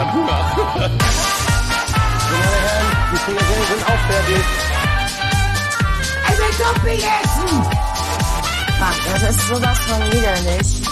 hab Hunger. Meine Herren, die Frikadellen sind auch fertig. Ich will Dumping essen! Ach, das ist sowas von widerlich.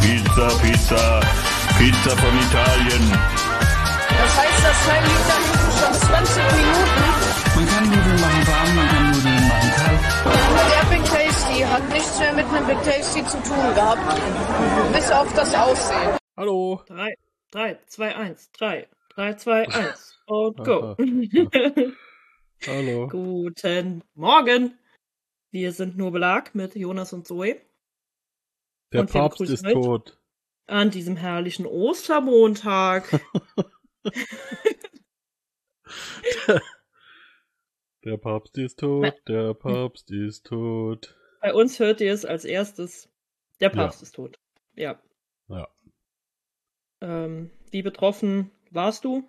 Pizza von Italien. Das heißt, das Teil liegt da hinten schon 20 Minuten. Man kann Nudeln machen warm, man kann Nudeln machen kalt. Der Big Tasty hat nichts mehr mit einem Big Tasty zu tun gehabt. Bis auf das Aussehen. Hallo. 3, 2, 1, 3, 2, 1 und go. Hallo. Guten Morgen. Wir sind nur Belag mit Jonas und Zoe. Der und wir Papst begrüßen ist euch tot. An diesem herrlichen Ostermontag. Der Papst ist tot, der Papst ist tot. Bei uns hört ihr es als erstes. Der Papst ist tot. Ja. Ja. Wie betroffen warst du?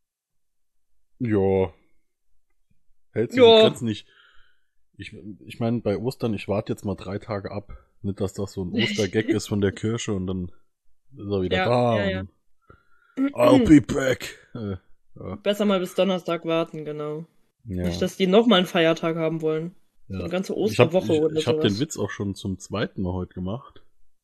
Ja. Hält sich Ja. die Grenzen nicht. Ich meine, bei Ostern, ich warte jetzt mal 3 Tage ab. Nicht, dass das so ein Ostergag ist von der Kirche und dann ist er wieder Ja, da. ja, ja. Und I'll be back. Ja. Besser mal bis Donnerstag warten, genau. Ja. Nicht, dass die nochmal einen Feiertag haben wollen. Ja. Eine ganze Osterwoche oder Ich habe sowas. den Witz auch schon zum 2. Mal heute gemacht.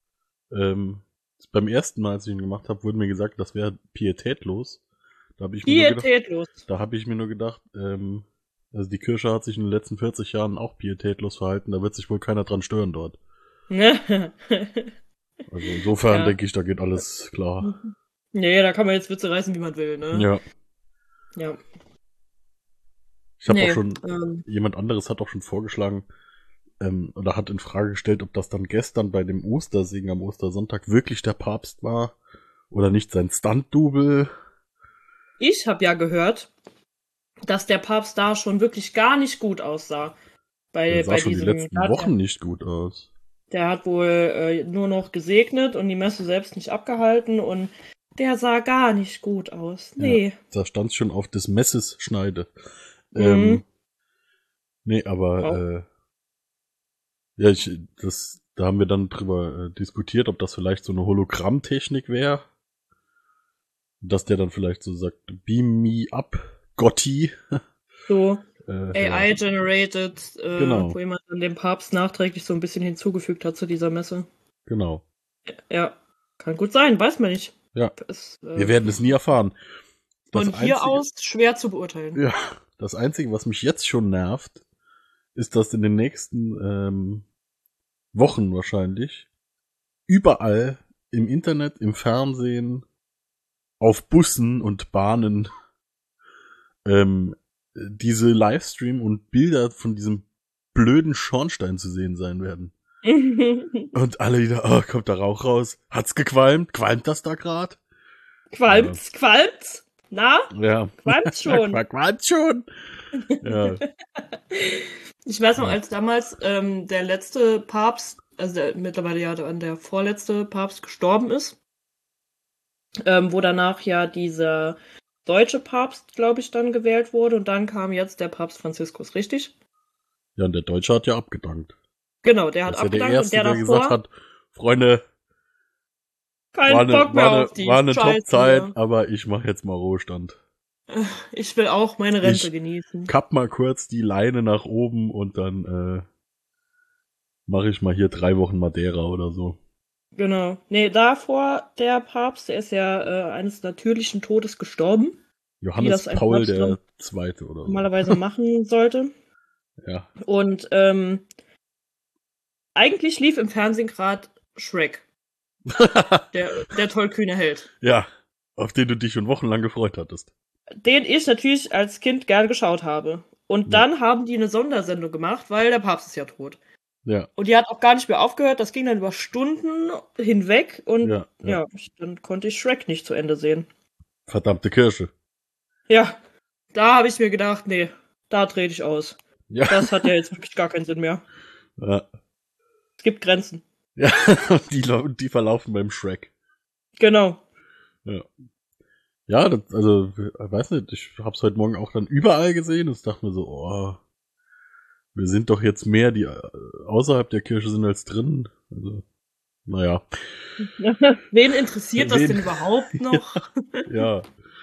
Beim ersten Mal, als ich ihn gemacht habe, wurde mir gesagt, das wäre pietätlos. Da habe ich Pietätlos. mir nur gedacht, also die Kirche hat sich in den letzten 40 Jahren auch pietätlos verhalten, da wird sich wohl keiner dran stören dort. Also insofern Ja. denke ich, da geht alles klar. Nee, da kann man jetzt Witze reißen, wie man will, ne? Ja. Ja. Ich habe Nee, auch schon, jemand anderes hat auch schon vorgeschlagen, oder hat in Frage gestellt, ob das dann gestern bei dem Ostersingen am Ostersonntag wirklich der Papst war oder nicht sein Stunt-Double. Ich habe ja gehört, dass der Papst da schon wirklich gar nicht gut aussah. Der sah Bei schon die diesem, letzten Wochen nicht gut aus. Der hat wohl nur noch gesegnet und die Messe selbst nicht abgehalten und der sah gar nicht gut aus. Nee. Ja, da stand schon auf des Messes Schneide. Mhm. Nee, aber ja, da haben wir dann drüber diskutiert, ob das vielleicht so eine Hologrammtechnik wäre. Dass der dann vielleicht so sagt, beam me up, Gotti. So Ja. AI-generated, Genau. wo jemand dann dem Papst nachträglich so ein bisschen hinzugefügt hat zu dieser Messe. Genau. Ja, kann gut sein, weiß man nicht. Ja. Das, Wir werden es nie erfahren. Das von hier Einzige- aus schwer zu beurteilen. Ja, das Einzige, was mich jetzt schon nervt, ist, dass in den nächsten Wochen wahrscheinlich überall im Internet, im Fernsehen, auf Bussen und Bahnen diese Livestream und Bilder von diesem blöden Schornstein zu sehen sein werden. Und alle wieder, oh, kommt da Rauch raus? Hat's gequalmt? Qualmt das da grad? Qualmt's? Qualmt's? Na? Ja. Qualmt's schon? Qualmt schon? Ja. Ich weiß noch, als damals der letzte Papst, also mittlerweile ja dann der vorletzte Papst gestorben ist, wo danach ja dieser deutsche Papst, glaube ich, dann gewählt wurde und dann kam jetzt der Papst Franziskus, richtig? Ja, und der Deutsche hat ja abgedankt. Genau, der hat Das ist ja der abgedankt Erste, und der der davor gesagt hat, Freunde, keinen Bock mehr auf die war eine Scheiße. Top-Zeit, aber ich mache jetzt mal Ruhestand. Ich will auch meine Rente Ich genießen. Kapp mal kurz die Leine nach oben und dann mache ich mal hier 3 Wochen Madeira oder so. Genau. Nee, davor der Papst, der ist ja eines natürlichen Todes gestorben, Johannes das ein Paul Papst der Zweite oder so. normalerweise machen sollte. Ja. Und eigentlich lief im Fernsehen gerade Shrek. Der tollkühne Held. Ja, auf den du dich schon wochenlang gefreut hattest. Den ich natürlich als Kind gern geschaut habe. Und dann haben die eine Sondersendung gemacht, weil der Papst ist ja tot. Ja. Und die hat auch gar nicht mehr aufgehört. Das ging dann über Stunden hinweg. Und Ja. dann konnte ich Shrek nicht zu Ende sehen. Verdammte Kirche. Ja, da habe ich mir gedacht, nee, da trete ich aus. Ja. Das hat ja jetzt wirklich gar keinen Sinn mehr. Ja. Es gibt Grenzen. Ja, die verlaufen beim Shrek. Genau. Ja. Ja, also, weiß nicht, ich hab's heute Morgen auch dann überall gesehen und dachte mir so, oh, wir sind doch jetzt mehr, die außerhalb der Kirche sind als drin. Also, naja. Wen interessiert das denn überhaupt noch? Ja.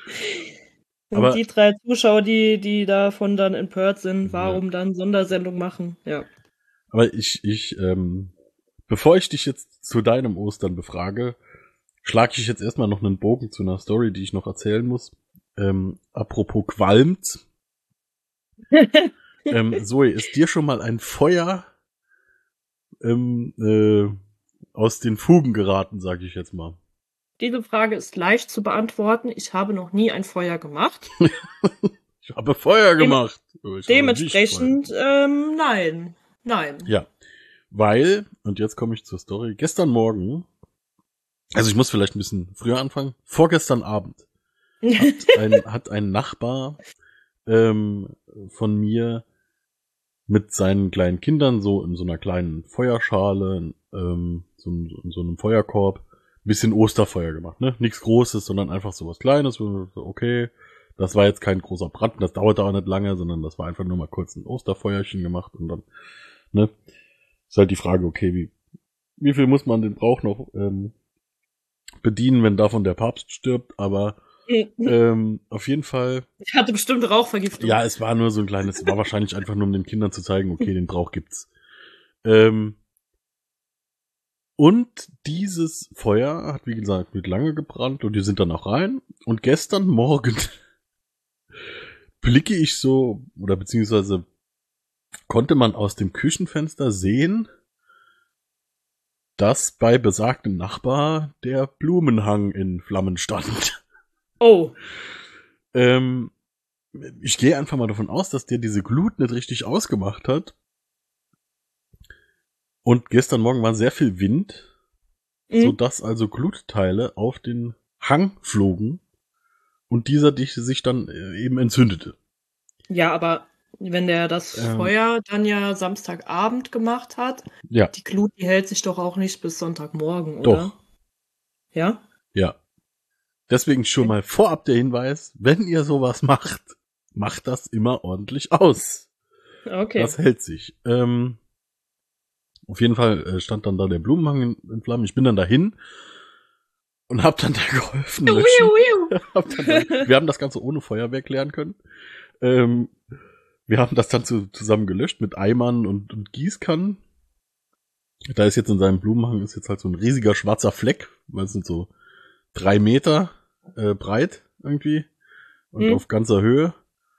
Und Aber- die 3 Zuschauer, die davon dann empört sind, warum dann Sondersendung machen, ja. Aber bevor ich dich jetzt zu deinem Ostern befrage, schlage ich jetzt erstmal noch einen Bogen zu einer Story, die ich noch erzählen muss. Apropos qualmt. Zoe, ist dir schon mal ein Feuer aus den Fugen geraten, sage ich jetzt mal? Diese Frage ist leicht zu beantworten. Ich habe noch nie ein Feuer gemacht. Ich habe Feuer gemacht. Ich habe nicht Dementsprechend, nein. Ja, weil, und jetzt komme ich zur Story, gestern Morgen, also ich muss vielleicht ein bisschen früher anfangen, vorgestern Abend hat ein Nachbar von mir mit seinen kleinen Kindern so in so einer kleinen Feuerschale, in so einem Feuerkorb, ein bisschen Osterfeuer gemacht, ne? Nichts Großes, sondern einfach so was Kleines, okay. Das war jetzt kein großer Brand, das dauerte auch nicht lange, sondern das war einfach nur mal kurz ein Osterfeuerchen gemacht und dann, ne? Ist halt die Frage, okay, wie viel muss man den Brauch noch bedienen, wenn davon der Papst stirbt, aber auf jeden Fall. Ich hatte bestimmt Rauchvergiftung. Ja, es war nur so ein kleines, war wahrscheinlich einfach nur, um den Kindern zu zeigen, okay, den Brauch gibt's. Und dieses Feuer hat, wie gesagt, nicht lange gebrannt und die sind dann auch rein. Und gestern Morgen blicke ich so, oder beziehungsweise konnte man aus dem Küchenfenster sehen, dass bei besagtem Nachbar der Blumenhang in Flammen stand. Oh. Ich gehe einfach mal davon aus, dass der diese Glut nicht richtig ausgemacht hat. Und gestern Morgen war sehr viel Wind, sodass also Glutteile auf den Hang flogen und dieser sich dann eben entzündete. Ja, aber wenn der das Feuer dann ja Samstagabend gemacht hat, Ja. die Glut, die hält sich doch auch nicht bis Sonntagmorgen, oder? Doch. Ja? Ja. Deswegen schon mal vorab der Hinweis, wenn ihr sowas macht, macht das immer ordentlich aus. Okay. Das hält sich. Auf jeden Fall stand dann da der Blumenhang in Flammen. Ich bin dann dahin und hab dann da geholfen. Löschen. Wir haben das Ganze ohne Feuerwehr klären können. Wir haben das dann zusammen gelöscht mit Eimern und Gießkannen. Da ist jetzt in seinem Blumenhang ist jetzt halt so ein riesiger schwarzer Fleck, weil es sind so 3 Meter breit irgendwie und auf ganzer Höhe.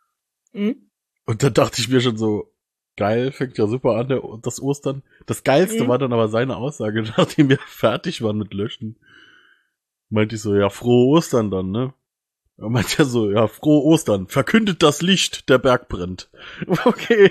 Und da dachte ich mir schon so, geil, fängt ja super an, das Ostern. Das Geilste war dann aber seine Aussage, nachdem wir fertig waren mit Löschen. Meinte ich so, ja, frohe Ostern dann, ne? Er meinte ja so, ja, frohe Ostern, verkündet das Licht, der Berg brennt. Okay.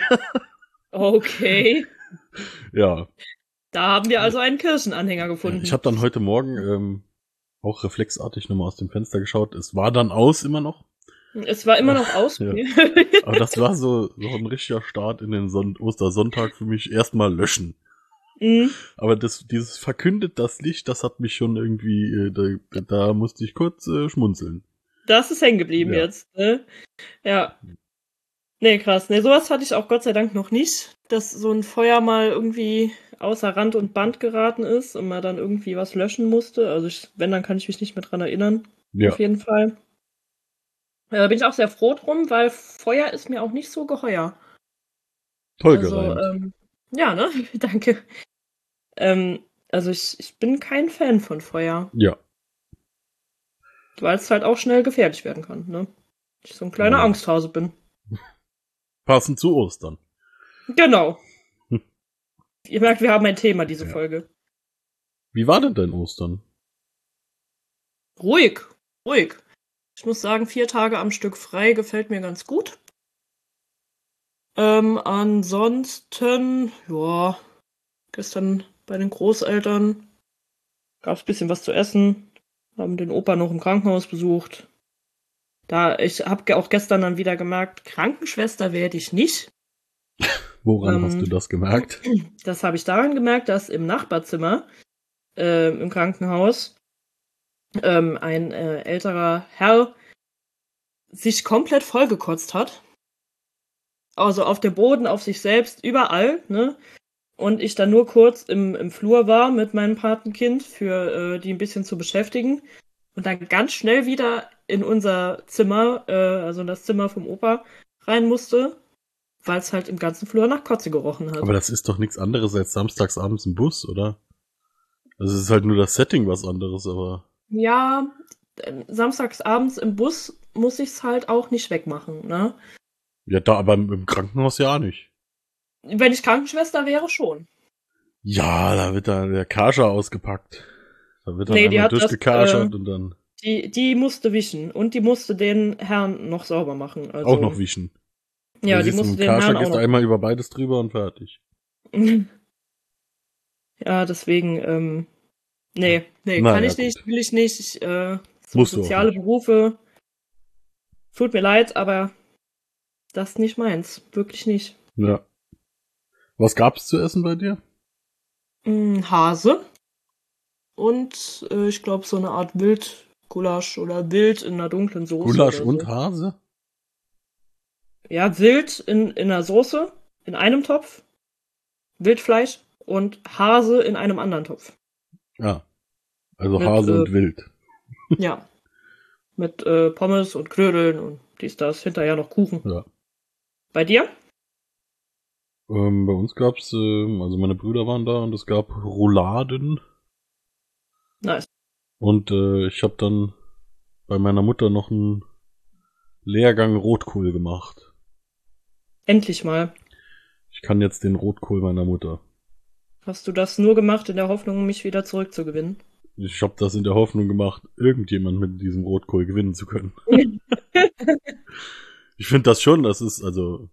Okay. Ja. Da haben wir also einen Kirchenanhänger gefunden. Ich habe dann heute Morgen auch reflexartig nochmal aus dem Fenster geschaut. Es war dann aus immer noch. Es war immer noch aus. Ja. Aber das war so ein richtiger Start in den Ostersonntag für mich. Erstmal löschen. Aber dieses verkündet das Licht, das hat mich schon irgendwie, da musste ich kurz schmunzeln. Das ist hängen geblieben jetzt, ne? Ja. Nee, krass. Nee, sowas hatte ich auch Gott sei Dank noch nicht, dass so ein Feuer mal irgendwie außer Rand und Band geraten ist und man dann irgendwie was löschen musste. Also wenn, dann kann ich mich nicht mehr dran erinnern. Ja. Auf jeden Fall. Bin ich auch sehr froh drum, weil Feuer ist mir auch nicht so geheuer. Toll Also, gereimt. ja, ne? Danke. Also ich bin kein Fan von Feuer. Ja. Weil es halt auch schnell gefährlich werden kann, ne? Ich so ein kleiner Angsthase bin. Passend zu Ostern. Genau. Ihr merkt, wir haben ein Thema, diese Folge. Wie war denn dein Ostern? Ruhig. Ich muss sagen, 4 Tage am Stück frei gefällt mir ganz gut. Ansonsten, ja, gestern bei den Großeltern gab's ein bisschen was zu essen. Haben den Opa noch im Krankenhaus besucht. Ich habe auch gestern dann wieder gemerkt, Krankenschwester werde ich nicht. Woran hast du das gemerkt? Das habe ich daran gemerkt, dass im Nachbarzimmer im Krankenhaus ein älterer Herr sich komplett vollgekotzt hat. Also auf dem Boden, auf sich selbst, überall, ne? Und ich dann nur kurz im Flur war mit meinem Patenkind, für die ein bisschen zu beschäftigen. Und dann ganz schnell wieder in unser Zimmer, also in das Zimmer vom Opa, rein musste, weil es halt im ganzen Flur nach Kotze gerochen hat. Aber das ist doch nichts anderes als samstagsabends im Bus, oder? Also es ist halt nur das Setting was anderes, aber... Ja, samstags abends im Bus muss ich's halt auch nicht wegmachen, ne? Ja, da aber im Krankenhaus ja nicht. Wenn ich Krankenschwester wäre, schon. Ja, da wird dann der Karscher ausgepackt. Da wird dann Nee, die einmal hat das, durchgekarschert und dann Die musste wischen und die musste den Herrn noch sauber machen. Also, auch noch wischen. Ja, Du die siehst, musste im den Karscher Herrn auch gehst du noch. einmal über beides drüber und fertig. Ja, deswegen, nee, Na kann ja, ich nicht, gut. will ich nicht. So Musst du auch soziale nicht. Berufe. Tut mir leid, aber das ist nicht meins. Wirklich nicht. Ja. Was gab's zu essen bei dir? Hase. Und ich glaube so eine Art Wildgulasch oder Wild in einer dunklen Soße. Gulasch oder und so. Hase? Ja, Wild in einer Soße, in einem Topf. Wildfleisch und Hase in einem anderen Topf. Ja. Also Mit, Hase und Wild. Ja. Mit Pommes und Knödeln und dies, das. Hinterher noch Kuchen. Ja. Bei dir? Bei uns gab's, also meine Brüder waren da und es gab Rouladen. Nice. Und ich habe dann bei meiner Mutter noch einen Lehrgang Rotkohl gemacht. Endlich mal. Ich kann jetzt den Rotkohl meiner Mutter. Hast du das nur gemacht in der Hoffnung, mich wieder zurückzugewinnen? Ich habe das in der Hoffnung gemacht, irgendjemand mit diesem Rotkohl gewinnen zu können. Ich finde das schon, das ist, also,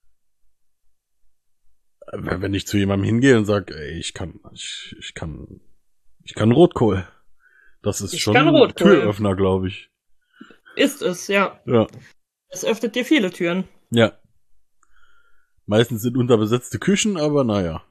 wenn ich zu jemandem hingehe und sage, ey, ich kann Rotkohl. Das ist Ich schon kann ein Rotkohl. Türöffner, glaube ich. Ist es, ja. Ja. Es öffnet dir viele Türen. Ja. Meistens sind unterbesetzte Küchen, aber naja.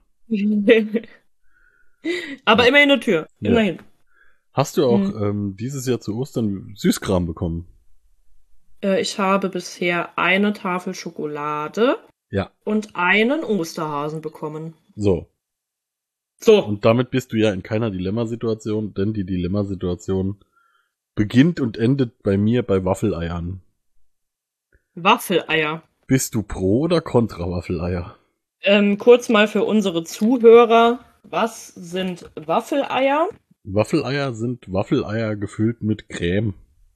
Aber immerhin eine Tür. Ja. Immerhin. Hast du auch dieses Jahr zu Ostern Süßkram bekommen? Ich habe bisher eine Tafel Schokolade Ja. und einen Osterhasen bekommen. So. So, Und damit bist du ja in keiner Dilemmasituation, denn die Dilemmasituation beginnt und endet bei mir bei Waffeleiern. Waffeleier. Bist du pro oder contra Waffeleier? Kurz mal für unsere Zuhörer. Was sind Waffeleier? Waffeleier sind Waffeleier gefüllt mit Creme.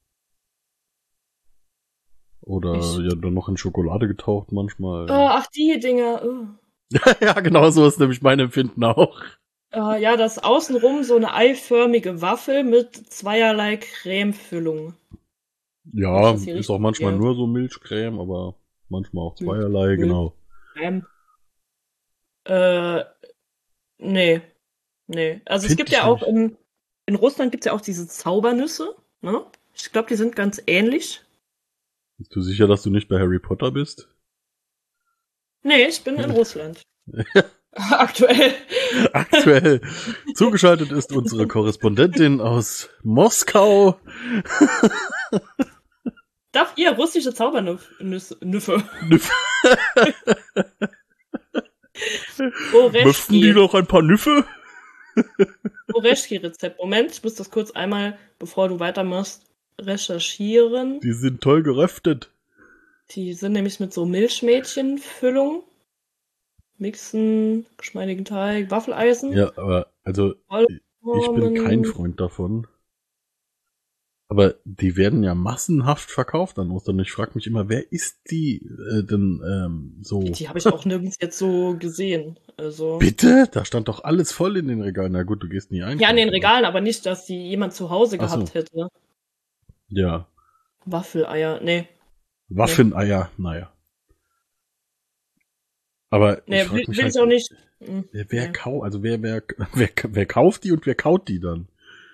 Oder ja dann noch in Schokolade getaucht manchmal. Ach, die Dinger. Ja, genau so ist nämlich mein Empfinden auch. Ja, das außenrum so eine eiförmige Waffel mit zweierlei Cremefüllung. Ja, Das ist die ist auch richtige. manchmal nur so Milchcreme, aber manchmal auch zweierlei, Milch. genau. Nee. Also es Find gibt ich ja auch nicht. in Russland gibt es ja auch diese Zaubernüsse, ne? Ich glaube, die sind ganz ähnlich. Bist du sicher, dass du nicht bei Harry Potter bist? Nee, ich bin in Russland. Aktuell. Aktuell zugeschaltet ist unsere Korrespondentin aus Moskau. Darf ihr russische Zaubernüffe? Möchten die noch ein paar Nüffe? Oreschki-Rezept. Moment, ich muss das kurz einmal, bevor du weitermachst, recherchieren. Die sind toll geröstet. Die sind nämlich mit so Milchmädchenfüllung. Mixen, geschmeidigen Teig, Waffeleisen. Ja, aber also ich bin kein Freund davon. Aber die werden ja massenhaft verkauft an Ostern. Ich frage mich immer, wer ist die denn so? Die habe ich auch nirgends jetzt so gesehen. Also Bitte? Da stand doch alles voll in den Regalen. Na gut, du gehst nie ein. ja, in den Regalen, aber nicht, dass die jemand zu Hause Ach so. gehabt hätte. Ja. Waffeleier, nee. Waffeneier, naja. Aber Nee, ich frage will mich ich halt, auch nicht. wer Nee. wer kauft die und wer kaut die dann?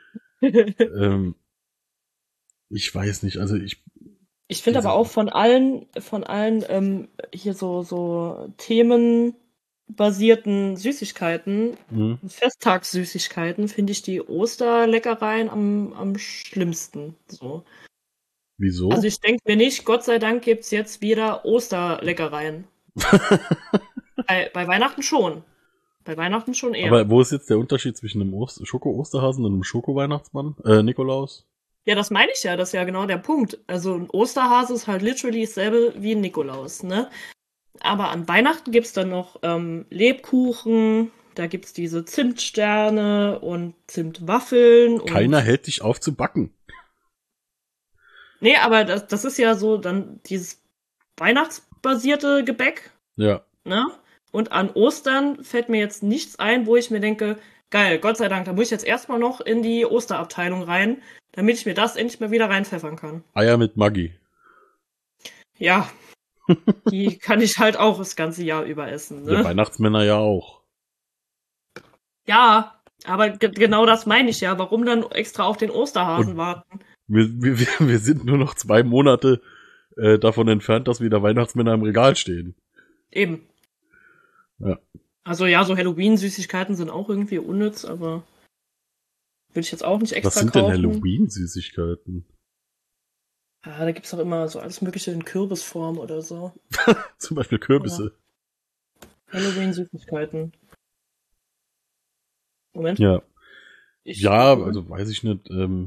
Ich weiß nicht, also ich Ich finde aber auch von allen hier so themenbasierten Süßigkeiten, Festtagssüßigkeiten, finde ich die Osterleckereien am schlimmsten. So. wieso? Also ich denke mir nicht, Gott sei Dank gibt's jetzt wieder Osterleckereien. Bei Weihnachten schon. Bei Weihnachten schon eher. Aber wo ist jetzt der Unterschied zwischen einem Schoko-Osterhasen und einem Schoko-Weihnachtsmann? Nikolaus? Ja, das meine ich ja, das ist ja genau der Punkt. Also ein Osterhase ist halt literally dasselbe wie ein Nikolaus, ne? Aber an Weihnachten gibt's dann noch Lebkuchen, da gibt's diese Zimtsterne und Zimtwaffeln und. Keiner hält dich auf zu backen. Nee, aber das ist ja so dann dieses weihnachtsbasierte Gebäck, Ja. ne? Und an Ostern fällt mir jetzt nichts ein, wo ich mir denke, geil, Gott sei Dank, da muss ich jetzt erstmal noch in die Osterabteilung rein, damit ich mir das endlich mal wieder reinpfeffern kann. Eier mit Maggi. Ja, die kann ich halt auch das ganze Jahr über essen, Der ne? Weihnachtsmänner ja auch. Ja, aber genau das meine ich ja. Warum dann extra auf den Osterhasen Und- warten? Wir sind nur noch 2 Monate davon entfernt, dass wieder Weihnachtsmänner im Regal stehen. Eben. Ja. Also ja, so Halloween-Süßigkeiten sind auch irgendwie unnütz, aber würde ich jetzt auch nicht extra Was sind kaufen. denn Halloween-Süßigkeiten? Ja, da gibt's doch immer so alles mögliche in Kürbisform oder so. Zum Beispiel Kürbisse. Halloween-Süßigkeiten. Moment. Ja. Ich- Ja, also weiß ich nicht.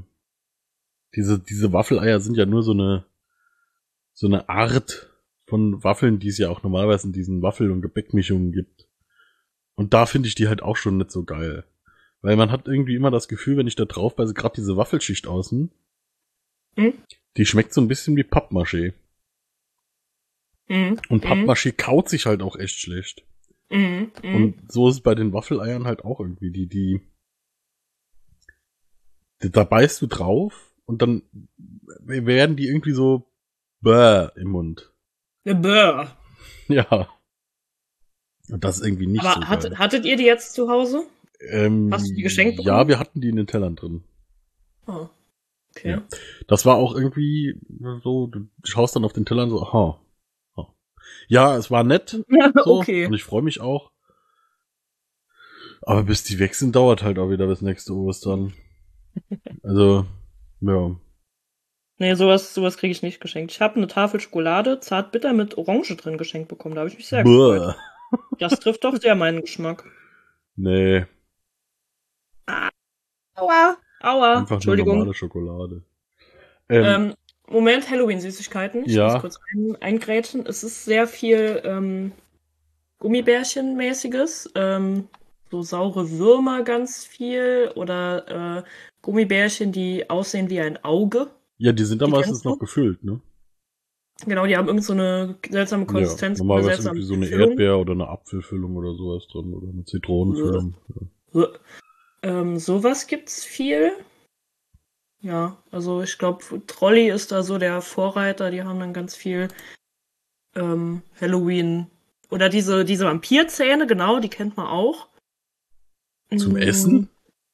Diese Waffeleier sind ja nur so eine Art von Waffeln, die es ja auch normalerweise in diesen Waffel- und Gebäckmischungen gibt. Und da finde ich die halt auch schon nicht so geil. Weil man hat irgendwie immer das Gefühl, wenn ich da drauf beiße, gerade diese Waffelschicht außen, die schmeckt so ein bisschen wie Pappmaché. Mhm. Und Pappmaché kaut sich halt auch echt schlecht. Mhm. Mhm. Und so ist es bei den Waffeleiern halt auch irgendwie. Da beißt du drauf und dann werden die irgendwie so im Mund. Bäh. Ja. Und das ist irgendwie nicht Aber so geil. hattet ihr die jetzt zu Hause? Hast du die geschenkt bekommen? Ja, wir hatten die in den Tellern drin. Oh. Okay. Ja. Das war auch irgendwie so, du schaust dann auf den Tellern so, aha. Ja, es war nett. So, Okay. Und ich freue mich auch. Aber bis die weg sind, dauert halt auch wieder bis nächste Ostern. Also, ja. Nee, sowas kriege ich nicht geschenkt. Ich habe eine Tafel Schokolade, zartbitter mit Orange drin geschenkt bekommen. Da habe ich mich sehr gefreut. Buh. Das trifft doch sehr meinen Geschmack. Nee, Aua. Aua. einfach nur Entschuldigung. normale Schokolade. Moment, Halloween-Süßigkeiten. Ich Ja. muss kurz eingrätschen. Es ist sehr viel Gummibärchen-mäßiges. So saure Würmer ganz viel. Oder Gummibärchen, die aussehen wie ein Auge. Ja, die sind dann Die meistens kennst du? noch gefüllt, ne? Genau, die haben irgend so eine seltsame Konsistenz. Ja, eine normalerweise seltsame irgendwie so eine Füllung. Erdbeer- oder eine Apfelfüllung oder sowas drin. Oder eine Zitronenfüllung. Sowas gibt's viel. Ja, also ich glaube, Trolli ist da so der Vorreiter. Die haben dann ganz viel Halloween. Oder diese Vampirzähne, genau, die kennt man auch. Zum Mm, Essen?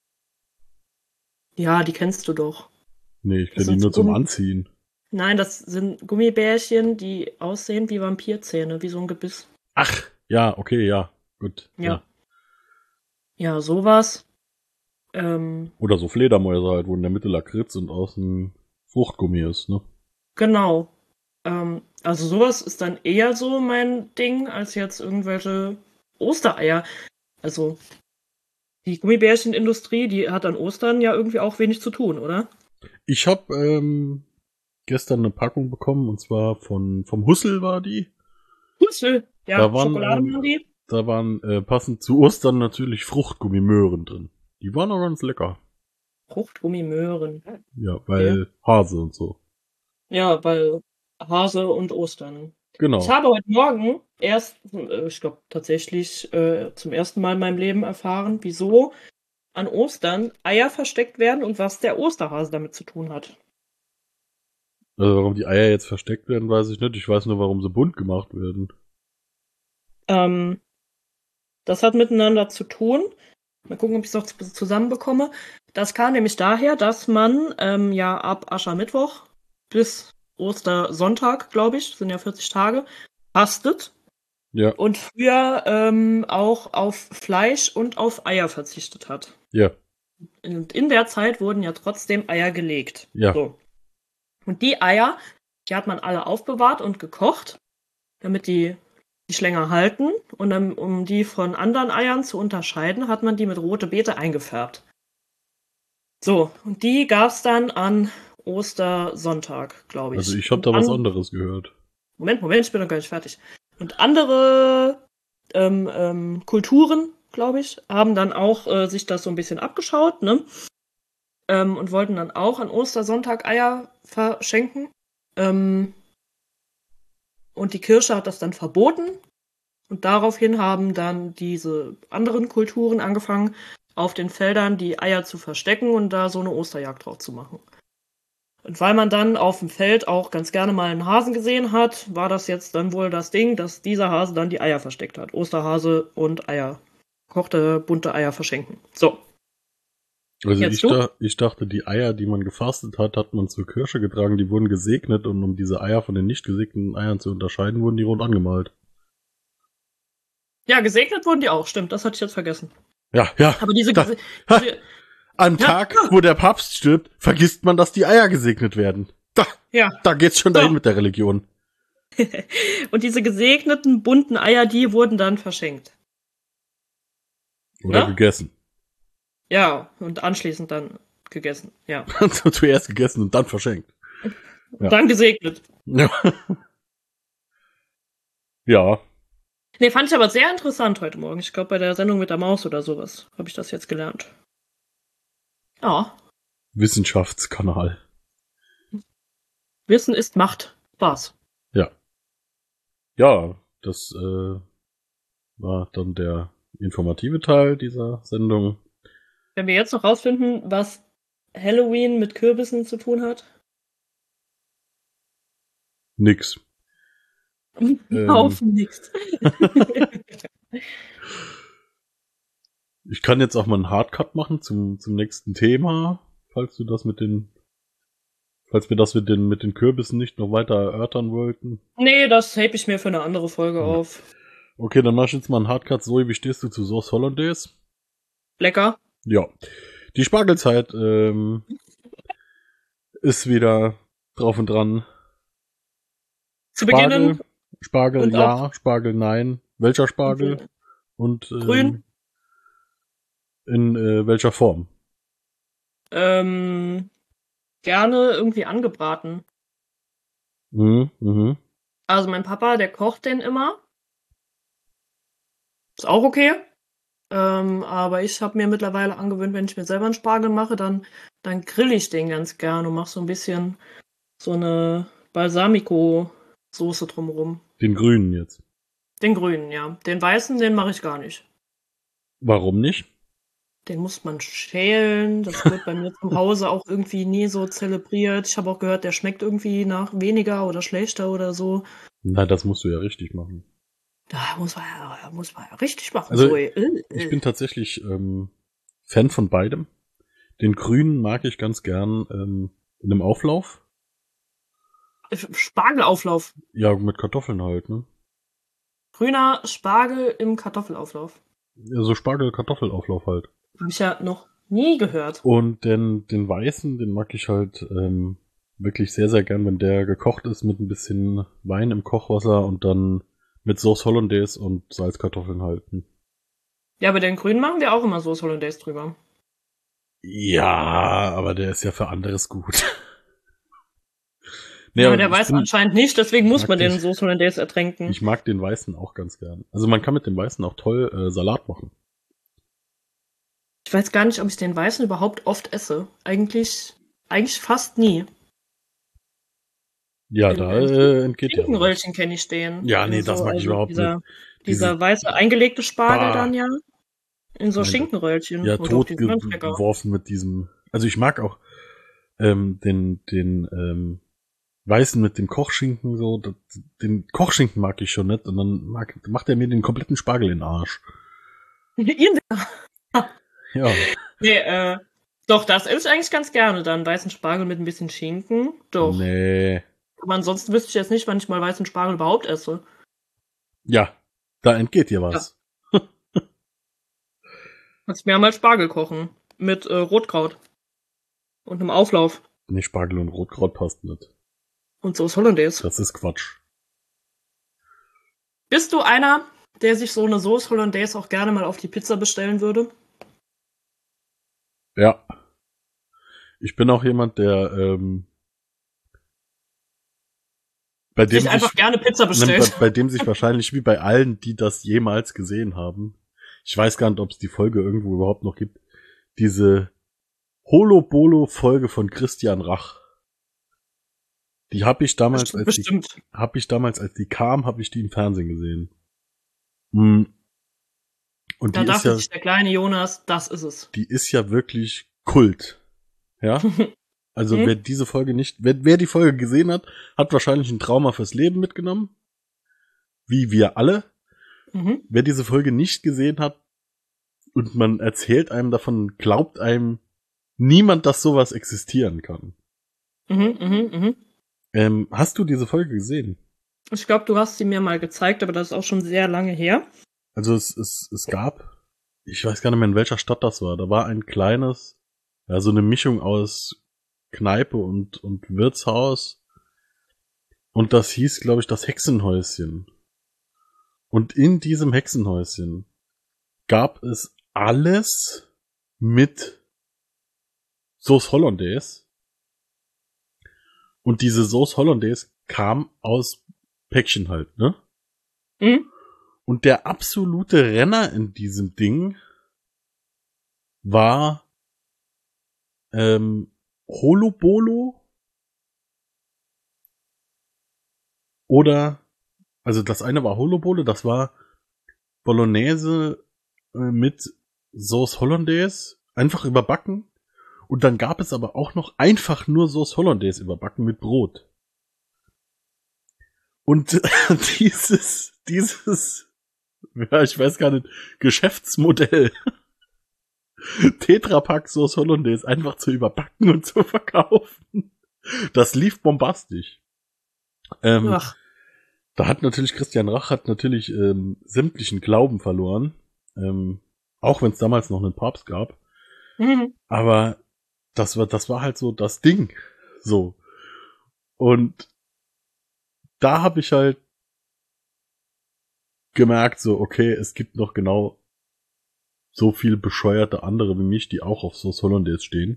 Ja, die kennst du doch. Nee, ich Das kenne die sind nur so zum Anziehen. Nein, das sind Gummibärchen, die aussehen wie Vampirzähne, wie so ein Gebiss. Ach, ja, okay, ja. Gut. Ja. Ja, sowas. Oder so Fledermäuse halt, wo in der Mitte Lakritz und außen Fruchtgummi ist, ne? Genau. Also sowas ist dann eher so mein Ding, als jetzt irgendwelche Ostereier. Also die Gummibärchenindustrie, die hat an Ostern ja irgendwie auch wenig zu tun, oder? Ich habe gestern eine Packung bekommen, und zwar vom Hussel war die. Hussel. Ja, Da waren, Schokolade machen die. Da waren passend zu Ostern natürlich Fruchtgummimöhren drin. Die waren auch ganz lecker. Fruchtgummimöhren. Ja, weil Hase und so. Ja, weil Hase und Ostern. Genau. Ich habe heute Morgen erst, ich glaube tatsächlich zum ersten Mal in meinem Leben erfahren, wieso an Ostern Eier versteckt werden und was der Osterhase damit zu tun hat. Also warum die Eier jetzt versteckt werden, weiß ich nicht. Ich weiß nur, warum sie bunt gemacht werden. Das hat miteinander zu tun. Mal gucken, ob ich es noch zusammenbekomme. Das kam nämlich daher, dass man ja ab Aschermittwoch bis Ostersonntag, glaube ich, sind ja 40 Tage, fastet. Ja. Und früher auch auf Fleisch und auf Eier verzichtet hat. Ja. Und in der Zeit wurden ja trotzdem Eier gelegt. Ja. So. Und die Eier, die hat man alle aufbewahrt und gekocht, damit die sich länger halten. Und dann, um die von anderen Eiern zu unterscheiden, hat man die mit rote Beete eingefärbt. So, und die gab's dann an Ostersonntag, glaube ich. Also ich habe da was anderes gehört. Moment, ich bin noch gar nicht fertig. Und andere Kulturen, glaube ich, haben dann auch sich das so ein bisschen abgeschaut, ne? Und wollten dann auch an Ostersonntag Eier verschenken. Und die Kirche hat das dann verboten. Und daraufhin haben dann diese anderen Kulturen angefangen, auf den Feldern die Eier zu verstecken und da so eine Osterjagd drauf zu machen. Und weil man dann auf dem Feld auch ganz gerne mal einen Hasen gesehen hat, war das jetzt dann wohl das Ding, dass dieser Hase dann die Eier versteckt hat. Osterhase und Eier. Kochte, bunte Eier verschenken. So. Also Jetzt ich dachte, die Eier, die man gefastet hat, hat man zur Kirche getragen, die wurden gesegnet und um diese Eier von den nicht gesegneten Eiern zu unterscheiden, wurden die rot angemalt. Ja, gesegnet wurden die auch, stimmt, das hatte ich jetzt vergessen. Ja. Aber diese Am Tag, wo der Papst stirbt, vergisst man, dass die Eier gesegnet werden. Da geht's schon dahin mit der Religion. Und diese gesegneten bunten Eier, die wurden dann verschenkt. Oder gegessen. Ja, und anschließend dann gegessen, ja. Zuerst gegessen und dann verschenkt. Und dann gesegnet. Ja. Ja. Nee, fand ich aber sehr interessant heute Morgen. Ich glaube, bei der Sendung mit der Maus oder sowas habe ich das jetzt gelernt. Ja. Wissenschaftskanal. Wissen ist Macht. Spaß. Ja. Ja, das war dann der informative Teil dieser Sendung. Wenn wir jetzt noch rausfinden, was Halloween mit Kürbissen zu tun hat. Nix. Haufen nix. Ich kann jetzt auch mal einen Hardcut machen zum nächsten Thema, falls wir das mit den Kürbissen nicht noch weiter erörtern wollten. Nee, das hebe ich mir für eine andere Folge auf. Okay, dann mach ich jetzt mal einen Hardcut. Zoe, wie stehst du zu Sauce Hollandaise? Lecker. Ja. Die Spargelzeit ist wieder drauf und dran. Zu beginnen. Spargel und ja, auch Spargel nein. Welcher Spargel? Und grün. In welcher Form? Gerne irgendwie angebraten. Mhm. Also mein Papa, der kocht den immer. Ist auch okay. Aber ich habe mir mittlerweile angewöhnt, wenn ich mir selber einen Spargel mache, dann grill ich den ganz gern und mache so ein bisschen so eine Balsamico-Soße drumherum. Den grünen jetzt. Den grünen, ja. Den weißen, den mache ich gar nicht. Warum nicht? Den muss man schälen. Das wird bei mir zu Hause auch irgendwie nie so zelebriert. Ich habe auch gehört, der schmeckt irgendwie nach weniger oder schlechter oder so. Na, das musst du ja richtig machen. Da muss man ja richtig machen. Also, so, ich bin tatsächlich Fan von beidem. Den grünen mag ich ganz gern in einem Auflauf. Spargelauflauf. Ja, mit Kartoffeln halt, ne? Grüner Spargel im Kartoffelauflauf. Ja, so Spargel-Kartoffelauflauf halt. Habe ich ja noch nie gehört. Und den weißen, den mag ich halt wirklich sehr, sehr gern, wenn der gekocht ist mit ein bisschen Wein im Kochwasser und dann mit Sauce Hollandaise und Salzkartoffeln halten. Ja, aber den grünen machen wir auch immer Sauce Hollandaise drüber. Ja, aber der ist ja für anderes gut. Nee, aber der weiß anscheinend nicht, deswegen muss man den Sauce Hollandaise ertränken. Ich mag den weißen auch ganz gern. Also man kann mit dem weißen auch toll Salat machen. Ich weiß gar nicht, ob ich den weißen überhaupt oft esse. Eigentlich fast nie. Ja, da entgeht ja. Schinkenröllchen kenne ich den. Ja, nee, das mag ich überhaupt nicht. Dieser weiße eingelegte Spargel dann ja. In so Schinkenröllchen. Ja, totgeworfen mit diesem. Also ich mag auch den weißen mit dem Kochschinken so. Den Kochschinken mag ich schon nicht. Und dann macht er mir den kompletten Spargel in den Arsch. Ja. Nee, doch, das esse ich eigentlich ganz gerne. Dann weißen Spargel mit ein bisschen Schinken. Doch. Nee. Aber ansonsten wüsste ich jetzt nicht, wann ich mal weißen Spargel überhaupt esse. Ja, da entgeht dir was. Ja. Kannst mir mal Spargel kochen. Mit Rotkraut. Und einem Auflauf. Nee, Spargel und Rotkraut passt nicht. Und Sauce Hollandaise. Das ist Quatsch. Bist du einer, der sich so eine Sauce Hollandaise auch gerne mal auf die Pizza bestellen würde? Ja. Ich bin auch jemand, der bei dem sich einfach gerne Pizza bestellt. bei dem sich wahrscheinlich wie bei allen, die das jemals gesehen haben, ich weiß gar nicht, ob es die Folge irgendwo überhaupt noch gibt, diese Holo-Bolo-Folge von Christian Rach. Die habe ich damals, als die kam, habe ich die im Fernsehen gesehen. Und da dachte sich der kleine Jonas, das ist es. Die ist ja wirklich Kult. Ja? Also wer diese Folge wer die Folge gesehen hat, hat wahrscheinlich ein Trauma fürs Leben mitgenommen. Wie wir alle. Wer diese Folge nicht gesehen hat und man erzählt einem davon, glaubt einem niemand, dass sowas existieren kann. Hast du diese Folge gesehen? Ich glaube, du hast sie mir mal gezeigt, aber das ist auch schon sehr lange her. Also es gab, ich weiß gar nicht mehr, in welcher Stadt das war. Da war ein kleines, ja, so eine Mischung aus Kneipe und Wirtshaus. Und das hieß, glaube ich, das Hexenhäuschen. Und in diesem Hexenhäuschen gab es alles mit Sauce Hollandaise. Und diese Sauce Hollandaise kam aus Päckchen halt, ne? Und der absolute Renner in diesem Ding war Holobolo oder, also das eine war Holobolo, das war Bolognese mit Sauce Hollandaise, einfach überbacken. Und dann gab es aber auch noch einfach nur Sauce Hollandaise überbacken mit Brot. Und dieses, ja, ich weiß gar nicht, Geschäftsmodell, Tetrapack Sauce Hollandaise einfach zu überbacken und zu verkaufen, das lief bombastisch. Da hat natürlich Christian Rach sämtlichen Glauben verloren, auch wenn es damals noch einen Papst gab. Aber das war halt so das Ding, so. Und da habe ich halt gemerkt, so, okay, es gibt noch genau so viel bescheuerte andere wie mich, die auch auf Sauce Hollandaise stehen.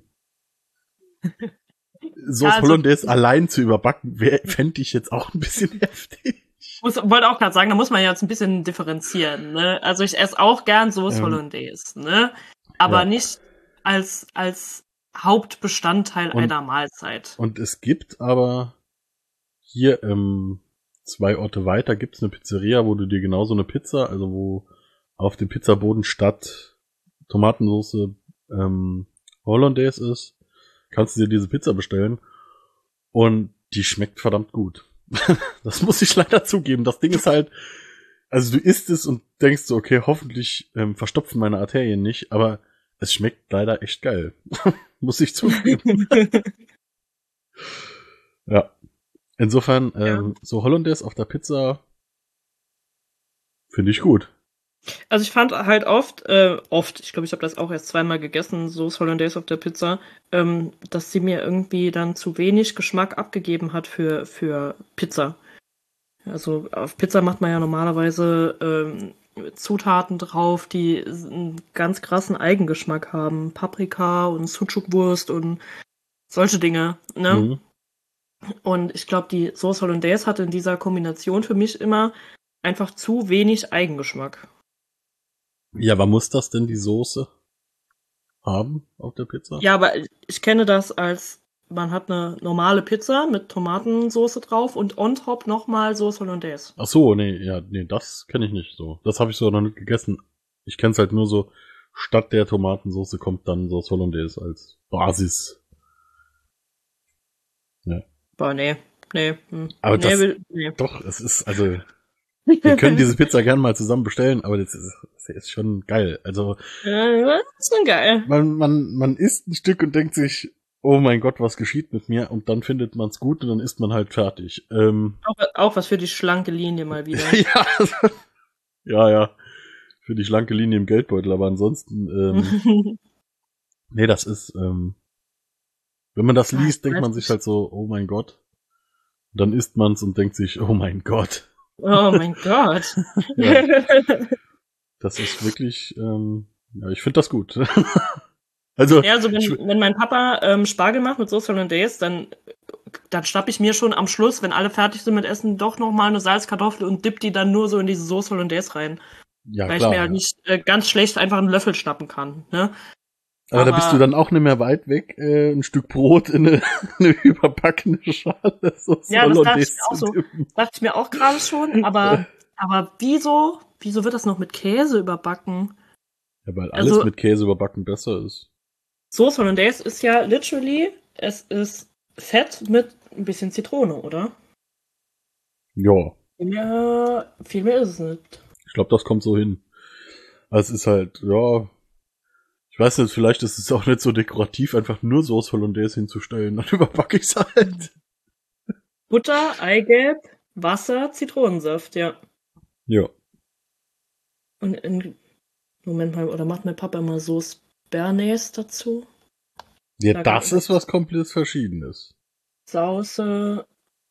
Sauce Hollandaise allein zu überbacken, fände ich jetzt auch ein bisschen heftig. Wollte auch gerade sagen, da muss man ja jetzt ein bisschen differenzieren, ne? Also ich esse auch gern Sauce Hollandaise, ne? Aber nicht als Hauptbestandteil einer Mahlzeit. Und es gibt aber hier 2 Orte weiter gibt's eine Pizzeria, wo du dir genauso eine Pizza, also wo auf dem Pizzaboden statt Tomatensauce Hollandaise ist, kannst du dir diese Pizza bestellen und die schmeckt verdammt gut. Das muss ich leider zugeben. Das Ding ist halt, also du isst es und denkst so, okay, hoffentlich verstopfen meine Arterien nicht, aber es schmeckt leider echt geil. Muss ich zugeben. Ja. Insofern, so Hollandaise auf der Pizza finde ich gut. Also ich fand halt oft, ich glaube, ich habe das auch erst 2-mal gegessen, Sauce Hollandaise auf der Pizza, dass sie mir irgendwie dann zu wenig Geschmack abgegeben hat für Pizza. Also auf Pizza macht man ja normalerweise Zutaten drauf, die einen ganz krassen Eigengeschmack haben. Paprika und Sucuk-Wurst und solche Dinge, ne? Und ich glaube, die Sauce Hollandaise hatte in dieser Kombination für mich immer einfach zu wenig Eigengeschmack. Ja, aber muss das denn die Soße haben auf der Pizza? Ja, aber ich kenne das als, man hat eine normale Pizza mit Tomatensauce drauf und on top nochmal Sauce Hollandaise. Ach so, nee, das kenne ich nicht so. Das habe ich so noch nicht gegessen. Ich kenne es halt nur so, statt der Tomatensauce kommt dann Sauce Hollandaise als Basis. Ja. Boah, nee. Aber doch, es ist, also, wir können diese Pizza gerne mal zusammen bestellen, aber das ist schon geil. Also, das ist schon geil. Man isst ein Stück und denkt sich, oh mein Gott, was geschieht mit mir? Und dann findet man es gut und dann ist man halt fertig. Auch was für die schlanke Linie mal wieder. Ja. Für die schlanke Linie im Geldbeutel, aber ansonsten, nee, das ist, wenn man das liest, denkt man sich halt so, oh mein Gott. Und dann isst man's und denkt sich, oh mein Gott. Oh mein Gott. Ja. Das ist wirklich, ja, ich finde das gut. Also wenn mein Papa Spargel macht mit Sauce Hollandaise, dann dann schnapp ich mir schon am Schluss, wenn alle fertig sind mit Essen, doch nochmal eine Salzkartoffel und dipp die dann nur so in diese Soße Hollandaise rein. Ja, weil klar. ich mir halt nicht ganz schlecht einfach einen Löffel schnappen kann. Ne? Aber da bist du dann auch nicht mehr weit weg, ein Stück Brot in eine überbackene Schale. Ja, das dachte ich mir auch so. Dachte ich mir auch gerade schon, aber wieso wird das noch mit Käse überbacken? Ja, weil alles mit Käse überbacken besser ist. Soße Hollandaise ist ja literally, es ist Fett mit ein bisschen Zitrone, oder? Ja. Ja, viel mehr ist es nicht. Ich glaube, das kommt so hin. Also es ist halt, ja, ich weiß nicht, vielleicht ist es auch nicht so dekorativ, einfach nur Soße Hollandaise hinzustellen. Dann überbacke ich es halt. Butter, Eigelb, Wasser, Zitronensaft, ja. Ja. Und Moment mal, oder macht mein Papa immer Sauce Bernays dazu? Ja, das ist was komplett Verschiedenes. Sauce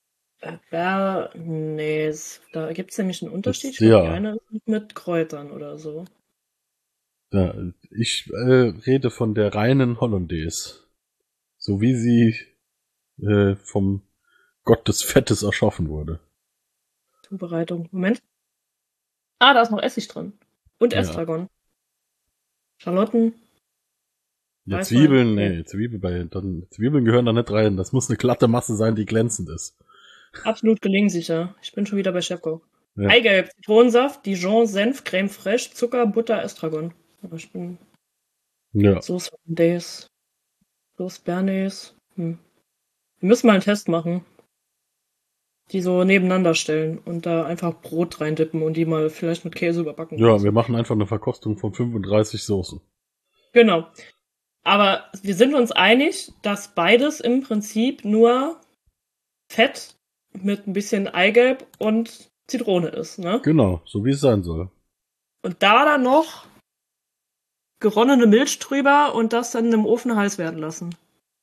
Bernays. Da gibt es nämlich einen Unterschied. Ja. Die eine ist mit Kräutern oder so. Ja, ich rede von der reinen Hollandaise. So wie sie vom Gott des Fettes erschaffen wurde. Zubereitung. Moment. Da ist noch Essig drin. Und Estragon. Schalotten. Ja, Zwiebeln, Zwiebeln gehören da nicht rein. Das muss eine glatte Masse sein, die glänzend ist. Absolut gelingsicher. Ich bin schon wieder bei Chefkoch. Ja. Eigelb, Zitronensaft, Dijon, Senf, Creme fraiche, Zucker, Butter, Estragon. Ich bin Sauce Hollandaise. Sauce Bernays. Wir müssen mal einen Test machen. Die so nebeneinander stellen und da einfach Brot reindippen und die mal vielleicht mit Käse überbacken. Ja, wir machen einfach eine Verkostung von 35 Soßen. Genau. Aber wir sind uns einig, dass beides im Prinzip nur Fett mit ein bisschen Eigelb und Zitrone ist, ne? Genau, so wie es sein soll. Und da dann noch geronnene Milch drüber und das dann im Ofen heiß werden lassen.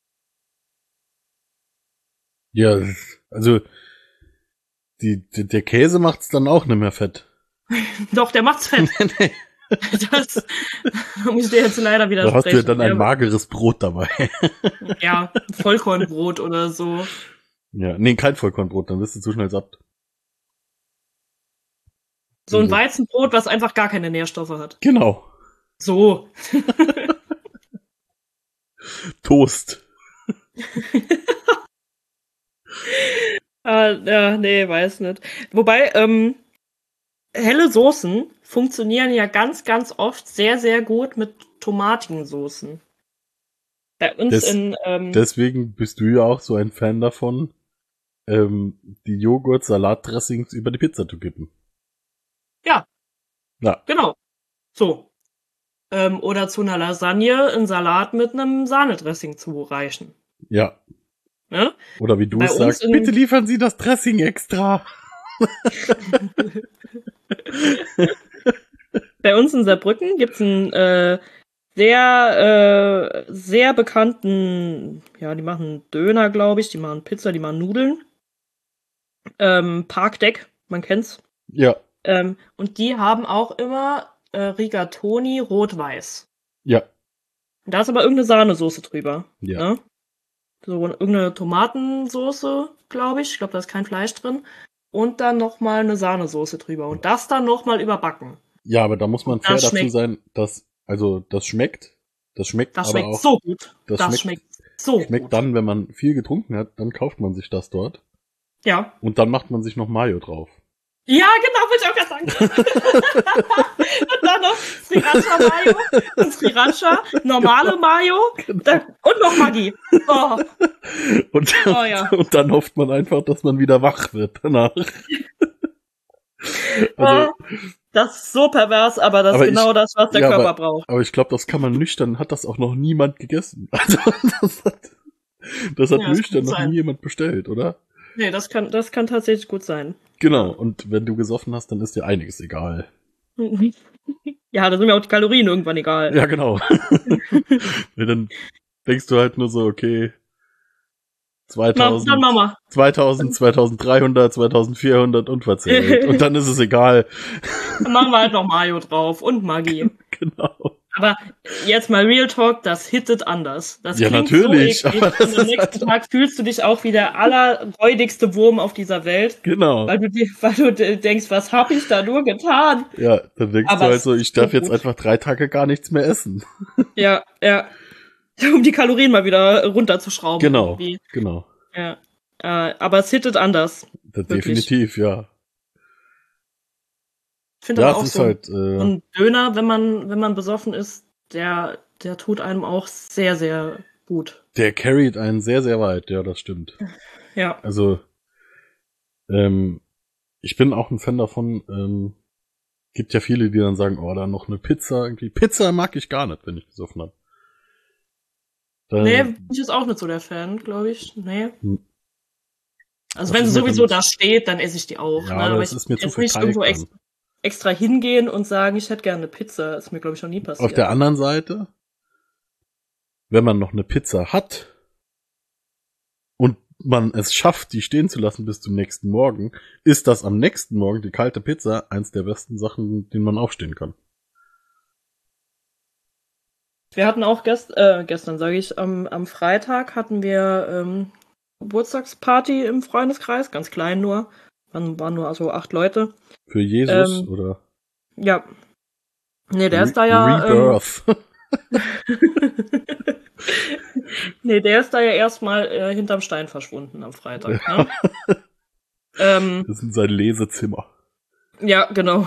Ja, also der Käse macht's dann auch nicht mehr fett. Doch, der macht's fett. Nee. Das muss ich dir jetzt leider widersprechen. Da hast du ja dann ein mageres Brot dabei. Ja, Vollkornbrot oder so. Ja, nee, kein Vollkornbrot, dann bist du zu schnell satt. So ein Weizenbrot, was einfach gar keine Nährstoffe hat. Genau. So. Toast. Ja, nee, weiß nicht. Wobei, helle Soßen funktionieren ja ganz, ganz oft sehr, sehr gut mit tomatigen Soßen. Bei uns deswegen bist du ja auch so ein Fan davon, die Joghurt-Salat-Dressings über die Pizza zu kippen. Ja. Ja. Genau. So. Oder zu einer Lasagne einen Salat mit einem Sahnedressing zu reichen. Ja. Ne? Oder wie du es sagst, bitte liefern Sie das Dressing extra. Bei uns in Saarbrücken gibt's einen sehr, sehr bekannten, ja, die machen Döner, glaube ich, die machen Pizza, die machen Nudeln. Parkdeck, man kennt's. Ja. Und die haben auch immer Rigatoni rot-weiß. Ja. Da ist aber irgendeine Sahnesoße drüber. Ja. Ne? So irgendeine Tomatensoße, glaube ich. Ich glaube, da ist kein Fleisch drin. Und dann nochmal eine Sahnesoße drüber. Und das dann nochmal überbacken. Ja, aber da muss man fair dazu sein, dass, also das schmeckt. Das schmeckt so gut. Das schmeckt so gut. Dann, wenn man viel getrunken hat, dann kauft man sich das dort. Ja. Und dann macht man sich noch Mayo drauf. Ja, genau, wollte ich auch gerade sagen. Und dann noch Sriracha-Mayo, und Sriracha, normale Mayo und noch Maggi. Oh. Und dann hofft man einfach, dass man wieder wach wird danach. Also, das ist so pervers, aber das ist genau das, was der Körper braucht. Aber ich glaube, das kann man nüchtern, hat das auch noch niemand gegessen. Also das hat nüchtern noch nie jemand bestellt, oder? Nee, das kann tatsächlich gut sein. Genau, und wenn du gesoffen hast, dann ist dir einiges egal. Ja, da sind mir auch die Kalorien irgendwann egal. Ja, genau. Dann denkst du halt nur so, okay, 2000, 2300, 2400 unverzählt. Und dann ist es egal. Dann machen wir halt noch Mayo drauf und Maggi. Genau. Aber jetzt mal Real Talk, das hittet anders. Das Ja, klingt natürlich, so eklig. aber das Und am ist nächsten Tag fühlst du dich auch wie der allerräudigste Wurm auf dieser Welt, Genau. weil du denkst, was habe ich da nur getan? Ja, dann denkst Aber du es halt so, ist ich darf so jetzt gut. einfach 3 Tage gar nichts mehr essen. Ja, um die Kalorien mal wieder runterzuschrauben. Genau, Irgendwie. genau. Ja. Aber es hittet anders. Das Wirklich. definitiv, ja. Ich finde Ja, aber auch es ist so halt, so ein Döner, wenn man besoffen ist, der tut einem auch sehr, sehr gut. der carried einen sehr, sehr weit, ja, das stimmt. Ja. Also, ich bin auch ein Fan davon, gibt ja viele, die dann sagen, oh, da noch eine Pizza, irgendwie. Pizza mag ich gar nicht, wenn ich gesoffen habe. Nee, bin ich jetzt auch nicht so der Fan, glaube ich. Nee. Also Das wenn ist sie mir sowieso dann- da steht, dann esse ich die auch. Ja, ne? aber Aber es ich ist mir zu jetzt viel nicht Teig irgendwo dann. extra hingehen und sagen, ich hätte gerne eine Pizza. Ist mir, glaube ich, noch nie passiert. Auf der anderen Seite, wenn man noch eine Pizza hat und man es schafft, die stehen zu lassen bis zum nächsten Morgen, ist das am nächsten Morgen die kalte Pizza eins der besten Sachen, denen man aufstehen kann. Wir hatten auch gestern, sage ich, am Freitag hatten wir Geburtstagsparty im Freundeskreis, ganz klein nur. Waren nur so 8 Leute. Für Jesus Ähm, oder Ja. Nee, der ist da ja. Rebirth. Nee, der ist da ja erstmal hinterm Stein verschwunden am Freitag. Ne? Das ist sein Lesezimmer. Ja, genau.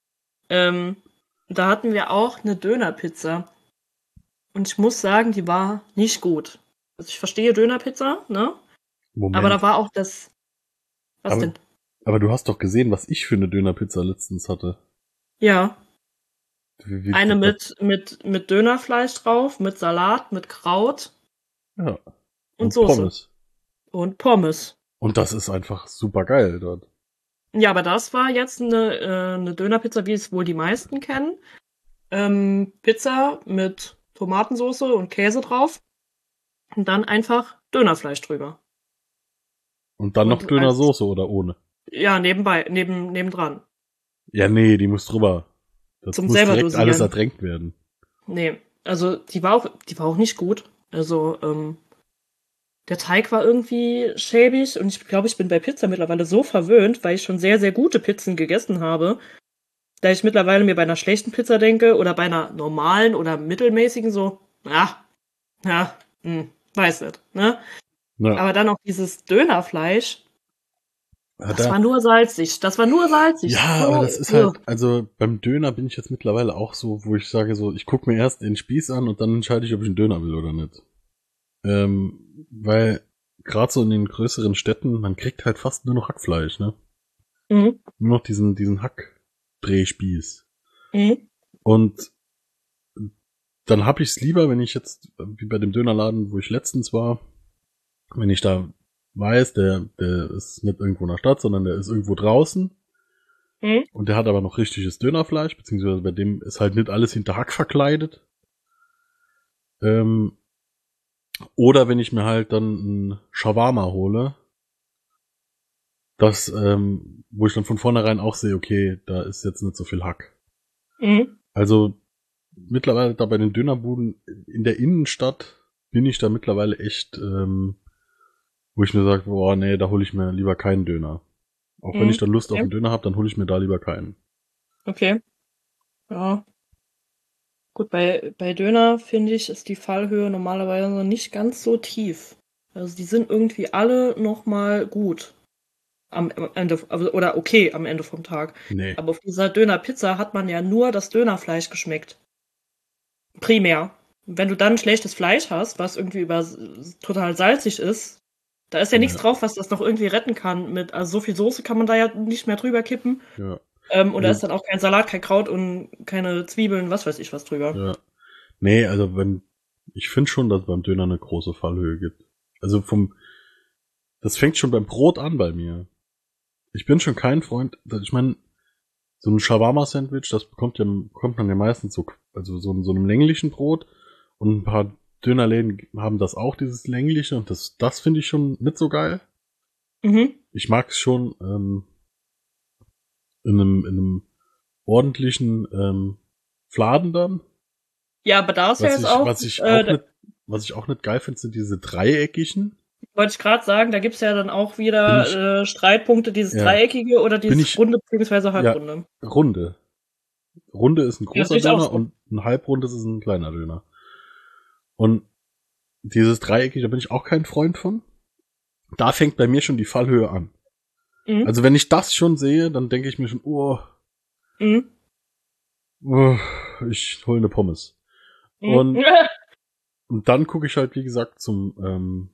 Da hatten wir auch eine Dönerpizza. Und ich muss sagen, die war nicht gut. Also ich verstehe Dönerpizza, ne? Moment. Aber da war auch das. Was Aber- denn? Aber du hast doch gesehen, was ich für eine Dönerpizza letztens hatte. Ja. Wie- Eine mit Dönerfleisch drauf, mit Salat, mit Kraut Ja. und Soße. Pommes. Und Pommes. Und das ist einfach super geil dort. Ja, aber das war jetzt eine Dönerpizza, wie es wohl die meisten kennen. Pizza mit Tomatensauce und Käse drauf. Und dann einfach Dönerfleisch drüber. Und dann Und noch Dönersoße oder ohne? Ja, nebendran. Ja, nee, die muss drüber. Das Zum muss selber direkt dosieren. alles ertränkt werden. Nee, also die war auch nicht gut. Also, der Teig war irgendwie schäbig und ich glaube, ich bin bei Pizza mittlerweile so verwöhnt, weil ich schon sehr, sehr gute Pizzen gegessen habe, da ich mittlerweile mir bei einer schlechten Pizza denke oder bei einer normalen oder mittelmäßigen so, weiß nicht, ne? Ja. Aber dann auch dieses Dönerfleisch, Ja, das war nur salzig. ja, So, aber das ist halt, also beim Döner bin ich jetzt mittlerweile auch so, wo ich sage so, ich gucke mir erst den Spieß an und dann entscheide ich, ob ich einen Döner will oder nicht. Weil gerade so in den größeren Städten, man kriegt halt fast nur noch Hackfleisch, ne? Mhm. Nur noch diesen Hackdrehspieß. Mhm. Und dann hab ich's lieber, wenn ich jetzt, wie bei dem Dönerladen, wo ich letztens war, wenn ich da weiß, der ist nicht irgendwo in der Stadt, sondern der ist irgendwo draußen. Mhm. Und der hat aber noch richtiges Dönerfleisch, beziehungsweise bei dem ist halt nicht alles hinter Hack verkleidet. Oder wenn ich mir halt dann einen Shawarma hole, das, wo ich dann von vornherein auch sehe, okay, da ist jetzt nicht so viel Hack. Mhm. Also mittlerweile da bei den Dönerbuden in der Innenstadt bin ich da mittlerweile echt, wo ich mir sage, boah, nee, da hole ich mir lieber keinen Döner. Auch wenn ich dann Lust auf einen Döner habe, dann hole ich mir da lieber keinen. Okay. Ja. Gut, bei Döner, finde ich, ist die Fallhöhe normalerweise nicht ganz so tief. Also die sind irgendwie alle nochmal gut. Am Ende, oder okay am Ende vom Tag. Nee. Aber auf dieser Dönerpizza hat man ja nur das Dönerfleisch geschmeckt. Primär. Wenn du dann schlechtes Fleisch hast, was irgendwie total salzig ist, da ist ja nichts drauf, was das noch irgendwie retten kann. Also so viel Soße kann man da ja nicht mehr drüber kippen. Ja. Und da ist dann auch kein Salat, kein Kraut und keine Zwiebeln, was weiß ich was drüber. Ja. Nee, also ich finde schon, dass es beim Döner eine große Fallhöhe gibt. Also das fängt schon beim Brot an bei mir. Ich bin schon kein Freund, ich meine, so ein Shawarma-Sandwich, das kommt man ja meistens so einem länglichen Brot, und ein paar Dönerläden haben das auch, dieses längliche, und das finde ich schon nicht so geil. Mhm. Ich mag es schon in einem ordentlichen Fladen dann. Ja, aber da ist ja jetzt auch, was ich auch nicht geil finde, sind diese dreieckigen. wollte ich gerade sagen, da gibt's ja dann auch wieder Streitpunkte, dieses Ja. Dreieckige oder dieses Runde bzw. Halbrunde. Runde. Runde ist ein Ja, das großer sehe ich auch Döner so. und ein Halbrundes ist ein kleiner Döner. Und dieses Dreieckige, da bin ich auch kein Freund von. Da fängt bei mir schon die Fallhöhe an. Mhm. Also wenn ich das schon sehe, dann denke ich mir schon, Mhm. Ich hole eine Pommes. Mhm. Und dann gucke ich halt, wie gesagt, zum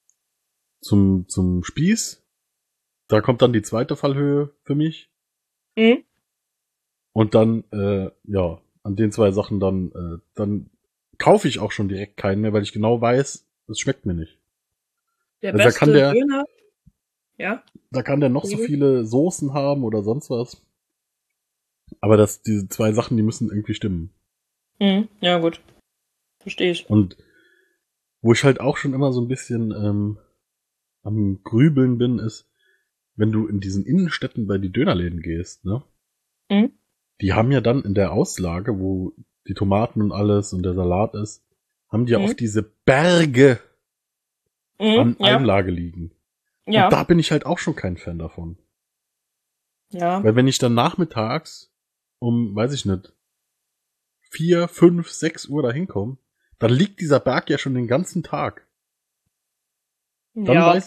Spieß. Da kommt dann die zweite Fallhöhe für mich. Mhm. Und dann, an den zwei Sachen dann kaufe ich auch schon direkt keinen mehr, weil ich genau weiß, es schmeckt mir nicht. Der Also beste Döner. Ja. Da kann der noch so viele Soßen haben oder sonst was. Aber diese zwei Sachen, die müssen irgendwie stimmen. Mhm. Ja, gut. Verstehe ich. Und wo ich halt auch schon immer so ein bisschen am Grübeln bin, ist, wenn du in diesen Innenstädten bei die Dönerläden gehst, ne? Mhm. Die haben ja dann in der Auslage, wo die Tomaten und alles und der Salat ist, haben die ja oft diese Berge an Einlage liegen. Ja. Und da bin ich halt auch schon kein Fan davon. Ja. Weil wenn ich dann nachmittags um, weiß ich nicht, 4, 5, 6 Uhr da hinkomme, dann liegt dieser Berg ja schon den ganzen Tag. Dann weiß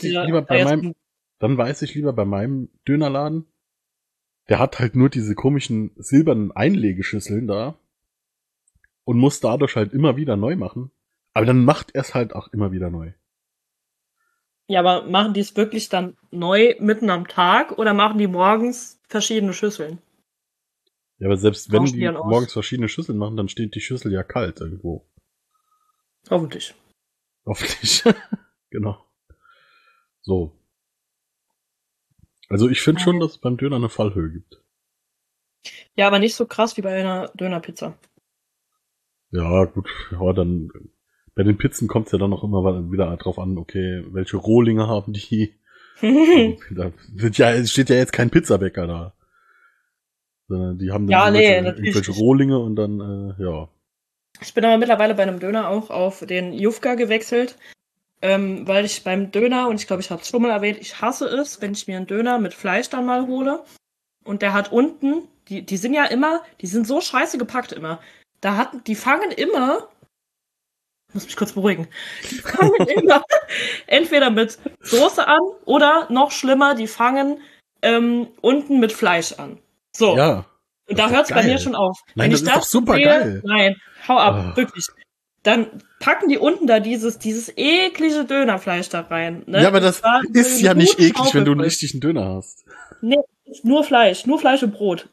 ich lieber bei meinem Dönerladen, der hat halt nur diese komischen silbernen Einlegeschüsseln da und muss dadurch halt immer wieder neu machen. Aber dann macht er es halt auch immer wieder neu. Ja, aber machen die es wirklich dann neu mitten am Tag oder machen die morgens verschiedene Schüsseln? Ja, aber selbst wenn Tauschen die die dann aus? morgens verschiedene Schüsseln machen, dann steht die Schüssel ja kalt irgendwo. Hoffentlich. Hoffentlich. Genau. So. Also ich finde schon, dass es beim Döner eine Fallhöhe gibt. Ja, aber nicht so krass wie bei einer Dönerpizza. Ja, gut. Ja, dann bei den Pizzen kommt es ja dann noch immer wieder drauf an, okay, welche Rohlinge haben die? Da steht ja jetzt kein Pizzabäcker da. Sondern die haben dann irgendwelche Rohlinge und dann, ja. Ich bin aber mittlerweile bei einem Döner auch auf den Jufka gewechselt, weil ich beim Döner, und ich glaube, ich habe es schon mal erwähnt, ich hasse es, wenn ich mir einen Döner mit Fleisch dann mal hole und der hat unten, die sind ja immer, die sind so scheiße gepackt immer. Die fangen immer, ich muss mich kurz beruhigen, die fangen immer entweder mit Soße an oder noch schlimmer, die fangen unten mit Fleisch an. So. Ja. Und da hört es bei mir schon auf. Nein, das ist doch super geil. Nein, hau ab, wirklich. Dann packen die unten da dieses eklige Dönerfleisch da rein. Ne? Ja, aber das ist ja nicht eklig, wenn du einen richtigen Döner hast. Nee, nur Fleisch und Brot.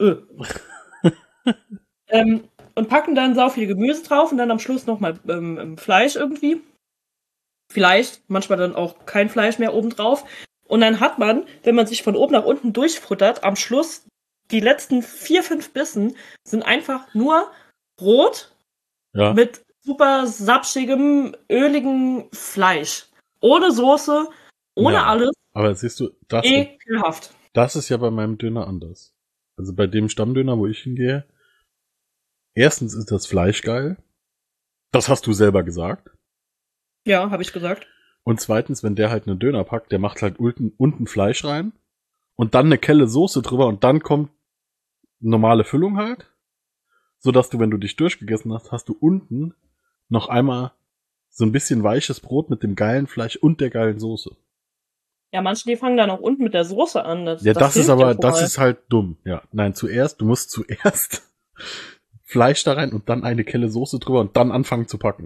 Und packen dann sau viel Gemüse drauf und dann am Schluss nochmal Fleisch irgendwie. Vielleicht, manchmal dann auch kein Fleisch mehr oben drauf. Und dann hat man, wenn man sich von oben nach unten durchfuttert, am Schluss die letzten 4, 5 Bissen sind einfach nur Brot mit super sapschigem, öligem Fleisch. Ohne Soße, ohne alles. Aber siehst du, ekelhaft. Das ist ja bei meinem Döner anders. Also bei dem Stammdöner, wo ich hingehe, erstens ist das Fleisch geil. Das hast du selber gesagt. Ja, habe ich gesagt. Und zweitens, wenn der halt einen Döner packt, der macht halt unten Fleisch rein und dann eine Kelle Soße drüber und dann kommt normale Füllung halt, sodass du, wenn du dich durchgegessen hast, hast du unten noch einmal so ein bisschen weiches Brot mit dem geilen Fleisch und der geilen Soße. Ja, manche, die fangen dann auch unten mit der Soße an. Das ist halt dumm. Ja, nein, du musst zuerst Fleisch da rein und dann eine Kelle Soße drüber und dann anfangen zu packen.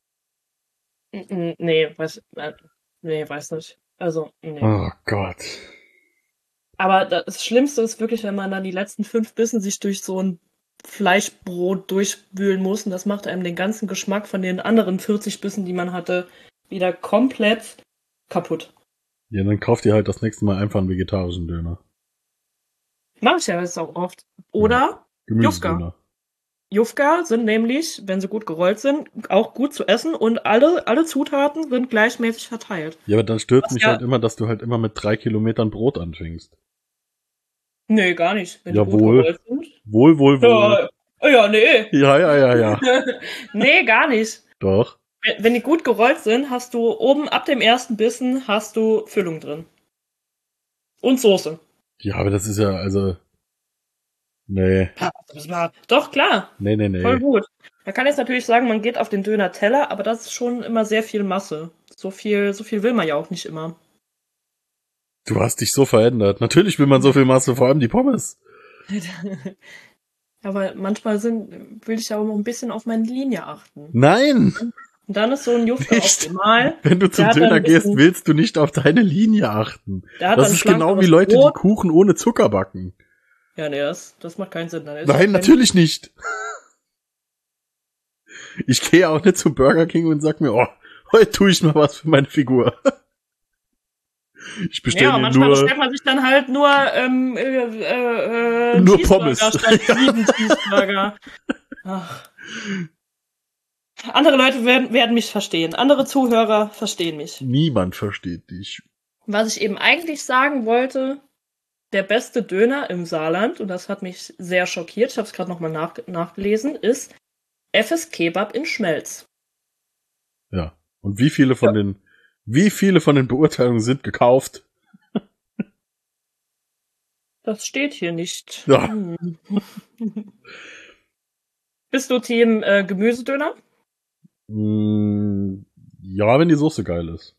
Nee, weiß nicht. Also, nee. Oh Gott. Aber das Schlimmste ist wirklich, wenn man dann die letzten 5 Bissen sich durch so ein Fleischbrot durchwühlen muss. Und das macht einem den ganzen Geschmack von den anderen 40 Bissen, die man hatte, wieder komplett kaputt. Ja, dann kauft ihr halt das nächste Mal einfach einen vegetarischen Döner. Mach ich ja jetzt auch oft. Oder Jufka. Jufka sind nämlich, wenn sie gut gerollt sind, auch gut zu essen und alle Zutaten sind gleichmäßig verteilt. Ja, aber dann stört mich halt immer, dass du halt immer mit 3 Kilometern Brot anfängst. Nee, gar nicht. Wenn ja, die gut gerollt sind. Wohl. Ja, Oh ja, nee. Ja. Nee, gar nicht. Doch. Wenn die gut gerollt sind, hast du oben ab dem ersten Bissen hast du Füllung drin. Und Soße. Ja, aber das ist ja, also. Nee. Doch, klar. Nee. Voll gut. Man kann jetzt natürlich sagen, man geht auf den Döner-Teller, aber das ist schon immer sehr viel Masse. So viel will man ja auch nicht immer. Du hast dich so verändert. Natürlich will man so viel Masse, vor allem die Pommes. Aber manchmal will ich auch noch ein bisschen auf meine Linie achten. Nein! Und dann ist so ein Jufter optimal. Wenn du zum Döner gehst, willst du nicht auf deine Linie achten. Das ist genau wie Leute, die Kuchen ohne Zucker backen. Ja, nee, das macht keinen Sinn. Nein, natürlich nicht. Ich gehe auch nicht zum Burger King und sag mir, oh, heute tue ich mal was für meine Figur. Ich bestelle mir manchmal nur... bestellt man sich dann halt nur nur Pommes. Statt 7 Cheeseburger. Ach. Andere Leute werden mich verstehen. Andere Zuhörer verstehen mich. Niemand versteht dich. Was ich eben eigentlich sagen wollte, der beste Döner im Saarland, und das hat mich sehr schockiert, ich habe es gerade nochmal nachgelesen, ist Effes Kebab in Schmelz. Ja. Und wie viele von den Beurteilungen sind gekauft? Das steht hier nicht. Ja. Bist du Team Gemüsedöner? Ja, wenn die Soße geil ist.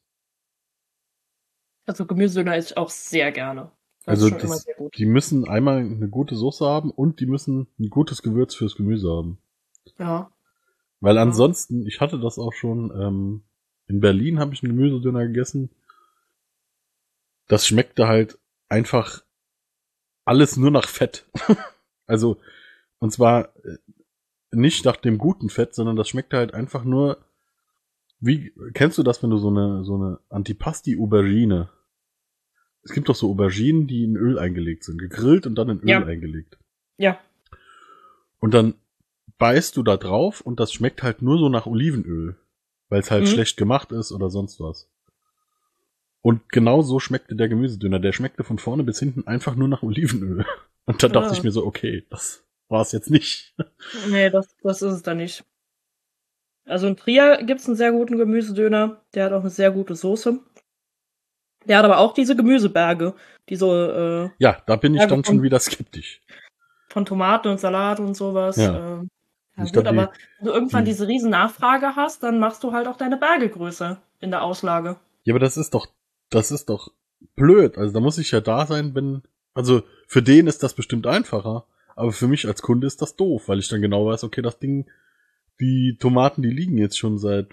Also Gemüsedöner esse ich auch sehr gerne. Das Also ist schon immer sehr gut. die müssen einmal eine gute Soße haben und die müssen ein gutes Gewürz fürs Gemüse haben. Ja. Weil ansonsten, ich hatte das auch schon, in Berlin habe ich einen Gemüsedöner gegessen. Das schmeckte halt einfach alles nur nach Fett. Also, und zwar nicht nach dem guten Fett, sondern das schmeckte halt einfach nur wie, kennst du das, wenn du so eine Antipasti-Aubergine? Es gibt doch so Auberginen, die in Öl eingelegt sind. Gegrillt und dann in Öl eingelegt. Ja. Und dann beißt du da drauf und das schmeckt halt nur so nach Olivenöl. Weil es halt schlecht gemacht ist oder sonst was. Und genau so schmeckte der Gemüsedöner. Der schmeckte von vorne bis hinten einfach nur nach Olivenöl. Und da dachte ich mir so, okay, das war es jetzt nicht. Nee, das ist es da nicht. Also in Trier gibt's einen sehr guten Gemüsedöner. Der hat auch eine sehr gute Soße. Der hat aber auch diese Gemüseberge, die so ja, da bin ich dann schon wieder skeptisch. Von Tomaten und Salat und sowas. Ja. Ja gut, aber wenn du irgendwann diese riesen Nachfrage hast, dann machst du halt auch deine Berge größer in der Auslage. Ja, aber das ist doch blöd. Also da muss ich ja da sein, also für den ist das bestimmt einfacher, aber für mich als Kunde ist das doof, weil ich dann genau weiß, okay, das Ding, die Tomaten, die liegen jetzt schon seit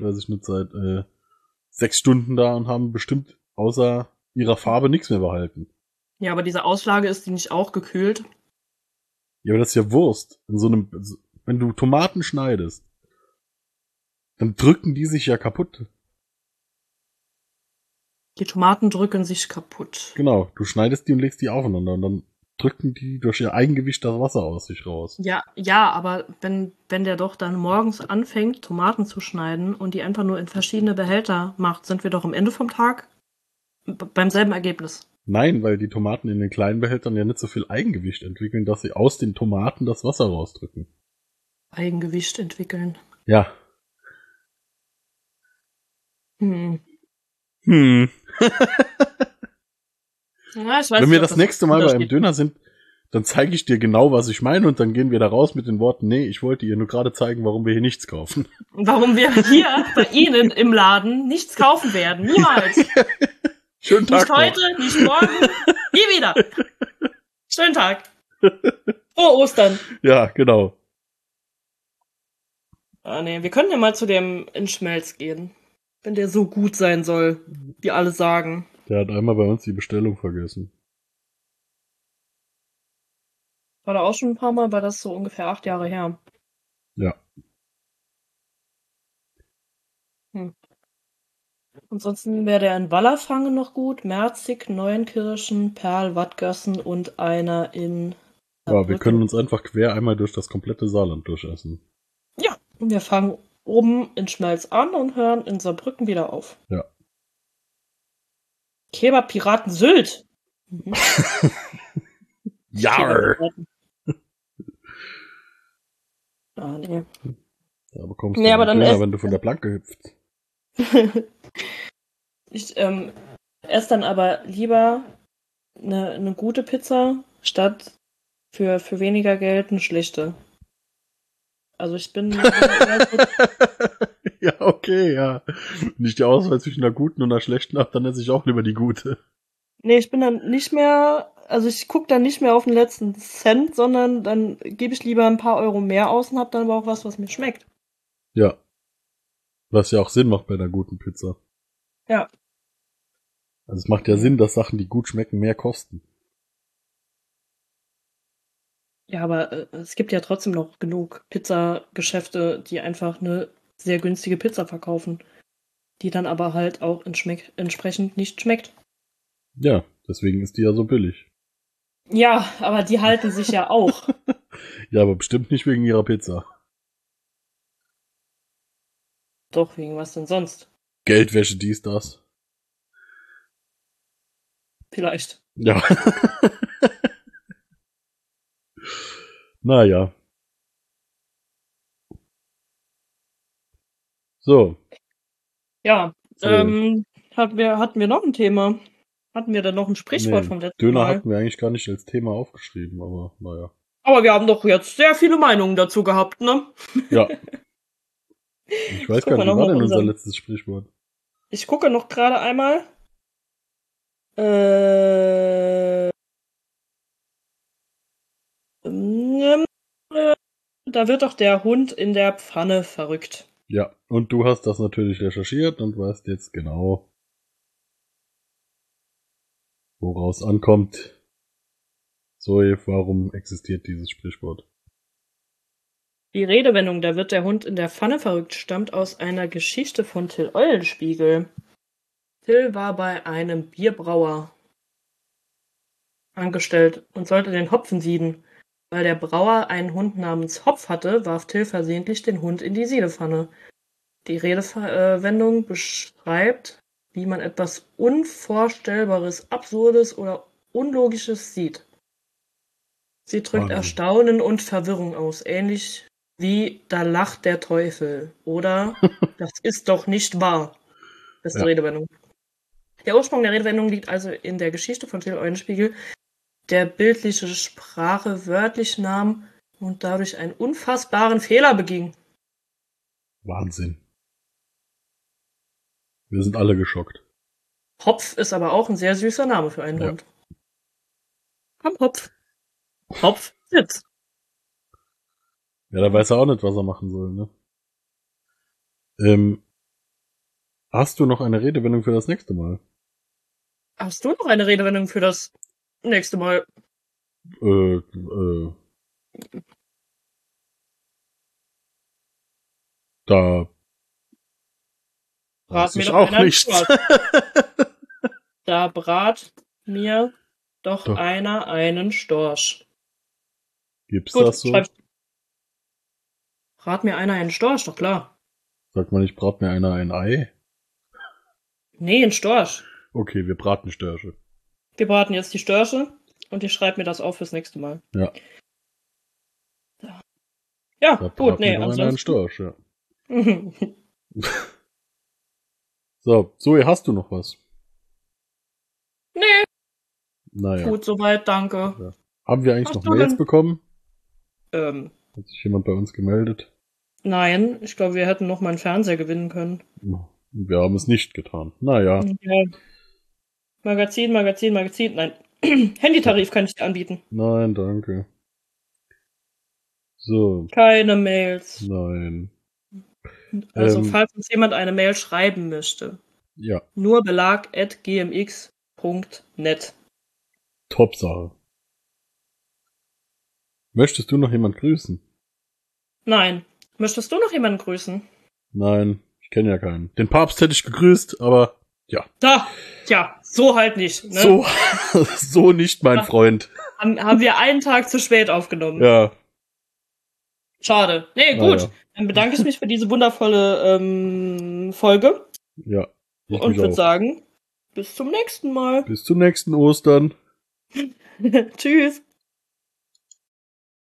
6 Stunden da und haben bestimmt außer ihrer Farbe nichts mehr behalten. Ja, aber diese Auslage ist die nicht auch gekühlt? Ja, aber das ist ja Wurst. Wenn du Tomaten schneidest, dann drücken die sich ja kaputt. Die Tomaten drücken sich kaputt. Genau, du schneidest die und legst die aufeinander und dann drücken die durch ihr Eigengewicht das Wasser aus sich raus. Ja, aber wenn der doch dann morgens anfängt, Tomaten zu schneiden und die einfach nur in verschiedene Behälter macht, sind wir doch am Ende vom Tag beim selben Ergebnis. Nein, weil die Tomaten in den kleinen Behältern ja nicht so viel Eigengewicht entwickeln, dass sie aus den Tomaten das Wasser rausdrücken. Eigengewicht entwickeln. Ja. Ja, ich weiß Wenn nicht, wir das nächste Mal bei einem Döner sind, dann zeige ich dir genau, was ich meine und dann gehen wir da raus mit den Worten, nee, ich wollte ihr nur gerade zeigen, warum wir hier nichts kaufen. Warum wir hier bei Ihnen im Laden nichts kaufen werden. Niemals. Schönen Tag. Nicht heute, nicht morgen, nie wieder. Schönen Tag. Frohe Ostern. Ja, genau. Ah, nee, wir können ja mal zu dem in Schmelz gehen. Wenn der so gut sein soll, wie alle sagen. Der hat einmal bei uns die Bestellung vergessen. War da auch schon ein paar Mal, war das so ungefähr 8 Jahre her. Ja. Ansonsten wäre der in Wallerfangen noch gut, Merzig, Neuenkirchen, Perl, Wattgassen und einer in... Ja, wir können uns einfach quer einmal durch das komplette Saarland durchessen. Ja, und wir fangen oben in Schmelz an und hören in Saarbrücken wieder auf. Ja. Kebab Piraten Sylt. Jarr! nee. Da bekommst Nee, du aber einen dann Döner, ess- wenn du von der Planke hüpfst. Ich esse dann aber lieber eine gute Pizza, statt für weniger Geld eine schlechte. Also ich bin eher so, Ja, okay, ja. Wenn ich die Auswahl zwischen einer guten und einer schlechten habe, dann esse ich auch lieber die gute. nee, ich bin dann nicht mehr, also ich gucke dann nicht mehr auf den letzten Cent, sondern dann gebe ich lieber ein paar Euro mehr aus und habe dann aber auch was mir schmeckt. Ja. Was ja auch Sinn macht bei einer guten Pizza. Ja. Also es macht ja Sinn, dass Sachen, die gut schmecken, mehr kosten. Ja, aber es gibt ja trotzdem noch genug Pizzageschäfte, die einfach eine sehr günstige Pizza verkaufen, die dann aber halt auch entsprechend nicht schmeckt. Ja, deswegen ist die ja so billig. Ja, aber die halten sich ja auch. Ja, aber bestimmt nicht wegen ihrer Pizza. Doch, wegen was denn sonst? Geldwäsche, dies, das. Vielleicht. Ja. Naja. So. Ja, So. hatten wir noch ein Thema? Hatten wir dann noch ein Sprichwort vom letzten Döner Mal? hatten wir eigentlich gar nicht als Thema aufgeschrieben, aber naja. Aber wir haben doch jetzt sehr viele Meinungen dazu gehabt, ne? Ja. Ich weiß gar nicht, wie war denn unser letztes Sprichwort? Ich gucke noch gerade einmal. Da wird doch der Hund in der Pfanne verrückt. Ja, und du hast das natürlich recherchiert und weißt jetzt genau, woraus ankommt. Zoe, warum existiert dieses Sprichwort? Die Redewendung, da wird der Hund in der Pfanne verrückt, stammt aus einer Geschichte von Till Eulenspiegel. Till war bei einem Bierbrauer angestellt und sollte den Hopfen sieden. Weil der Brauer einen Hund namens Hopf hatte, warf Till versehentlich den Hund in die Siedepfanne. Die Redewendung beschreibt, wie man etwas Unvorstellbares, Absurdes oder Unlogisches sieht. Sie drückt Wahnsinn. Erstaunen und Verwirrung aus, ähnlich wie da lacht der Teufel oder das ist doch nicht wahr. Das ist die Redewendung. Der Ursprung der Redewendung liegt also in der Geschichte von Till Eulenspiegel, der bildliche Sprache wörtlich nahm und dadurch einen unfassbaren Fehler beging. Wahnsinn. Wir sind alle geschockt. Hopf ist aber auch ein sehr süßer Name für einen Hund. Komm, Hopf. Hopf, sitz. Ja, da weiß er auch nicht, was er machen soll, ne? Hast du noch eine Redewendung für das nächste Mal? Hast du noch eine Redewendung für das nächste Mal? Da Brat mir ich doch auch einer nicht. Da brat mir doch Doch. einer einen Storch. Gibt's Gut, das so? schreib. Brat mir einer einen Storch, doch klar. Sagt man nicht, brat mir einer ein Ei? Nee, ein Storch. Okay, wir braten Störche. Wir braten jetzt die Störche und ich schreibe mir das auf fürs nächste Mal. Ja. Ja, Da gut, brat nee, mir noch einer einen ansonsten. Storch, ja. So, Zoe, hast du noch was? Nee, Naja. gut, soweit, danke. Haben wir eigentlich Hast noch du Mails denn- bekommen? Ähm, Hat sich jemand bei uns gemeldet? nein, ich glaube, wir hätten noch mal einen Fernseher gewinnen können. Wir haben es nicht getan. Naja. Ja. Magazin, nein. Handytarif kann ich dir anbieten. Nein, danke. So, Keine Mails. nein. Also, falls uns jemand eine Mail schreiben möchte, Ja, nur belag@gmx.net. Top-Sache. Möchtest du noch jemand grüßen? Nein. Möchtest du noch jemanden grüßen? Nein, ich kenne ja keinen. Den Papst hätte ich gegrüßt, aber ja. Da, tja, so halt nicht. Ne? So, so nicht, mein Freund. Haben wir einen Tag zu spät aufgenommen. Ja, Schade. Nee, Na gut. ja. Dann bedanke ich mich für diese wundervolle Folge ja. Ich und mich würde auch. sagen, bis zum nächsten Mal. Bis zum nächsten Ostern. Tschüss.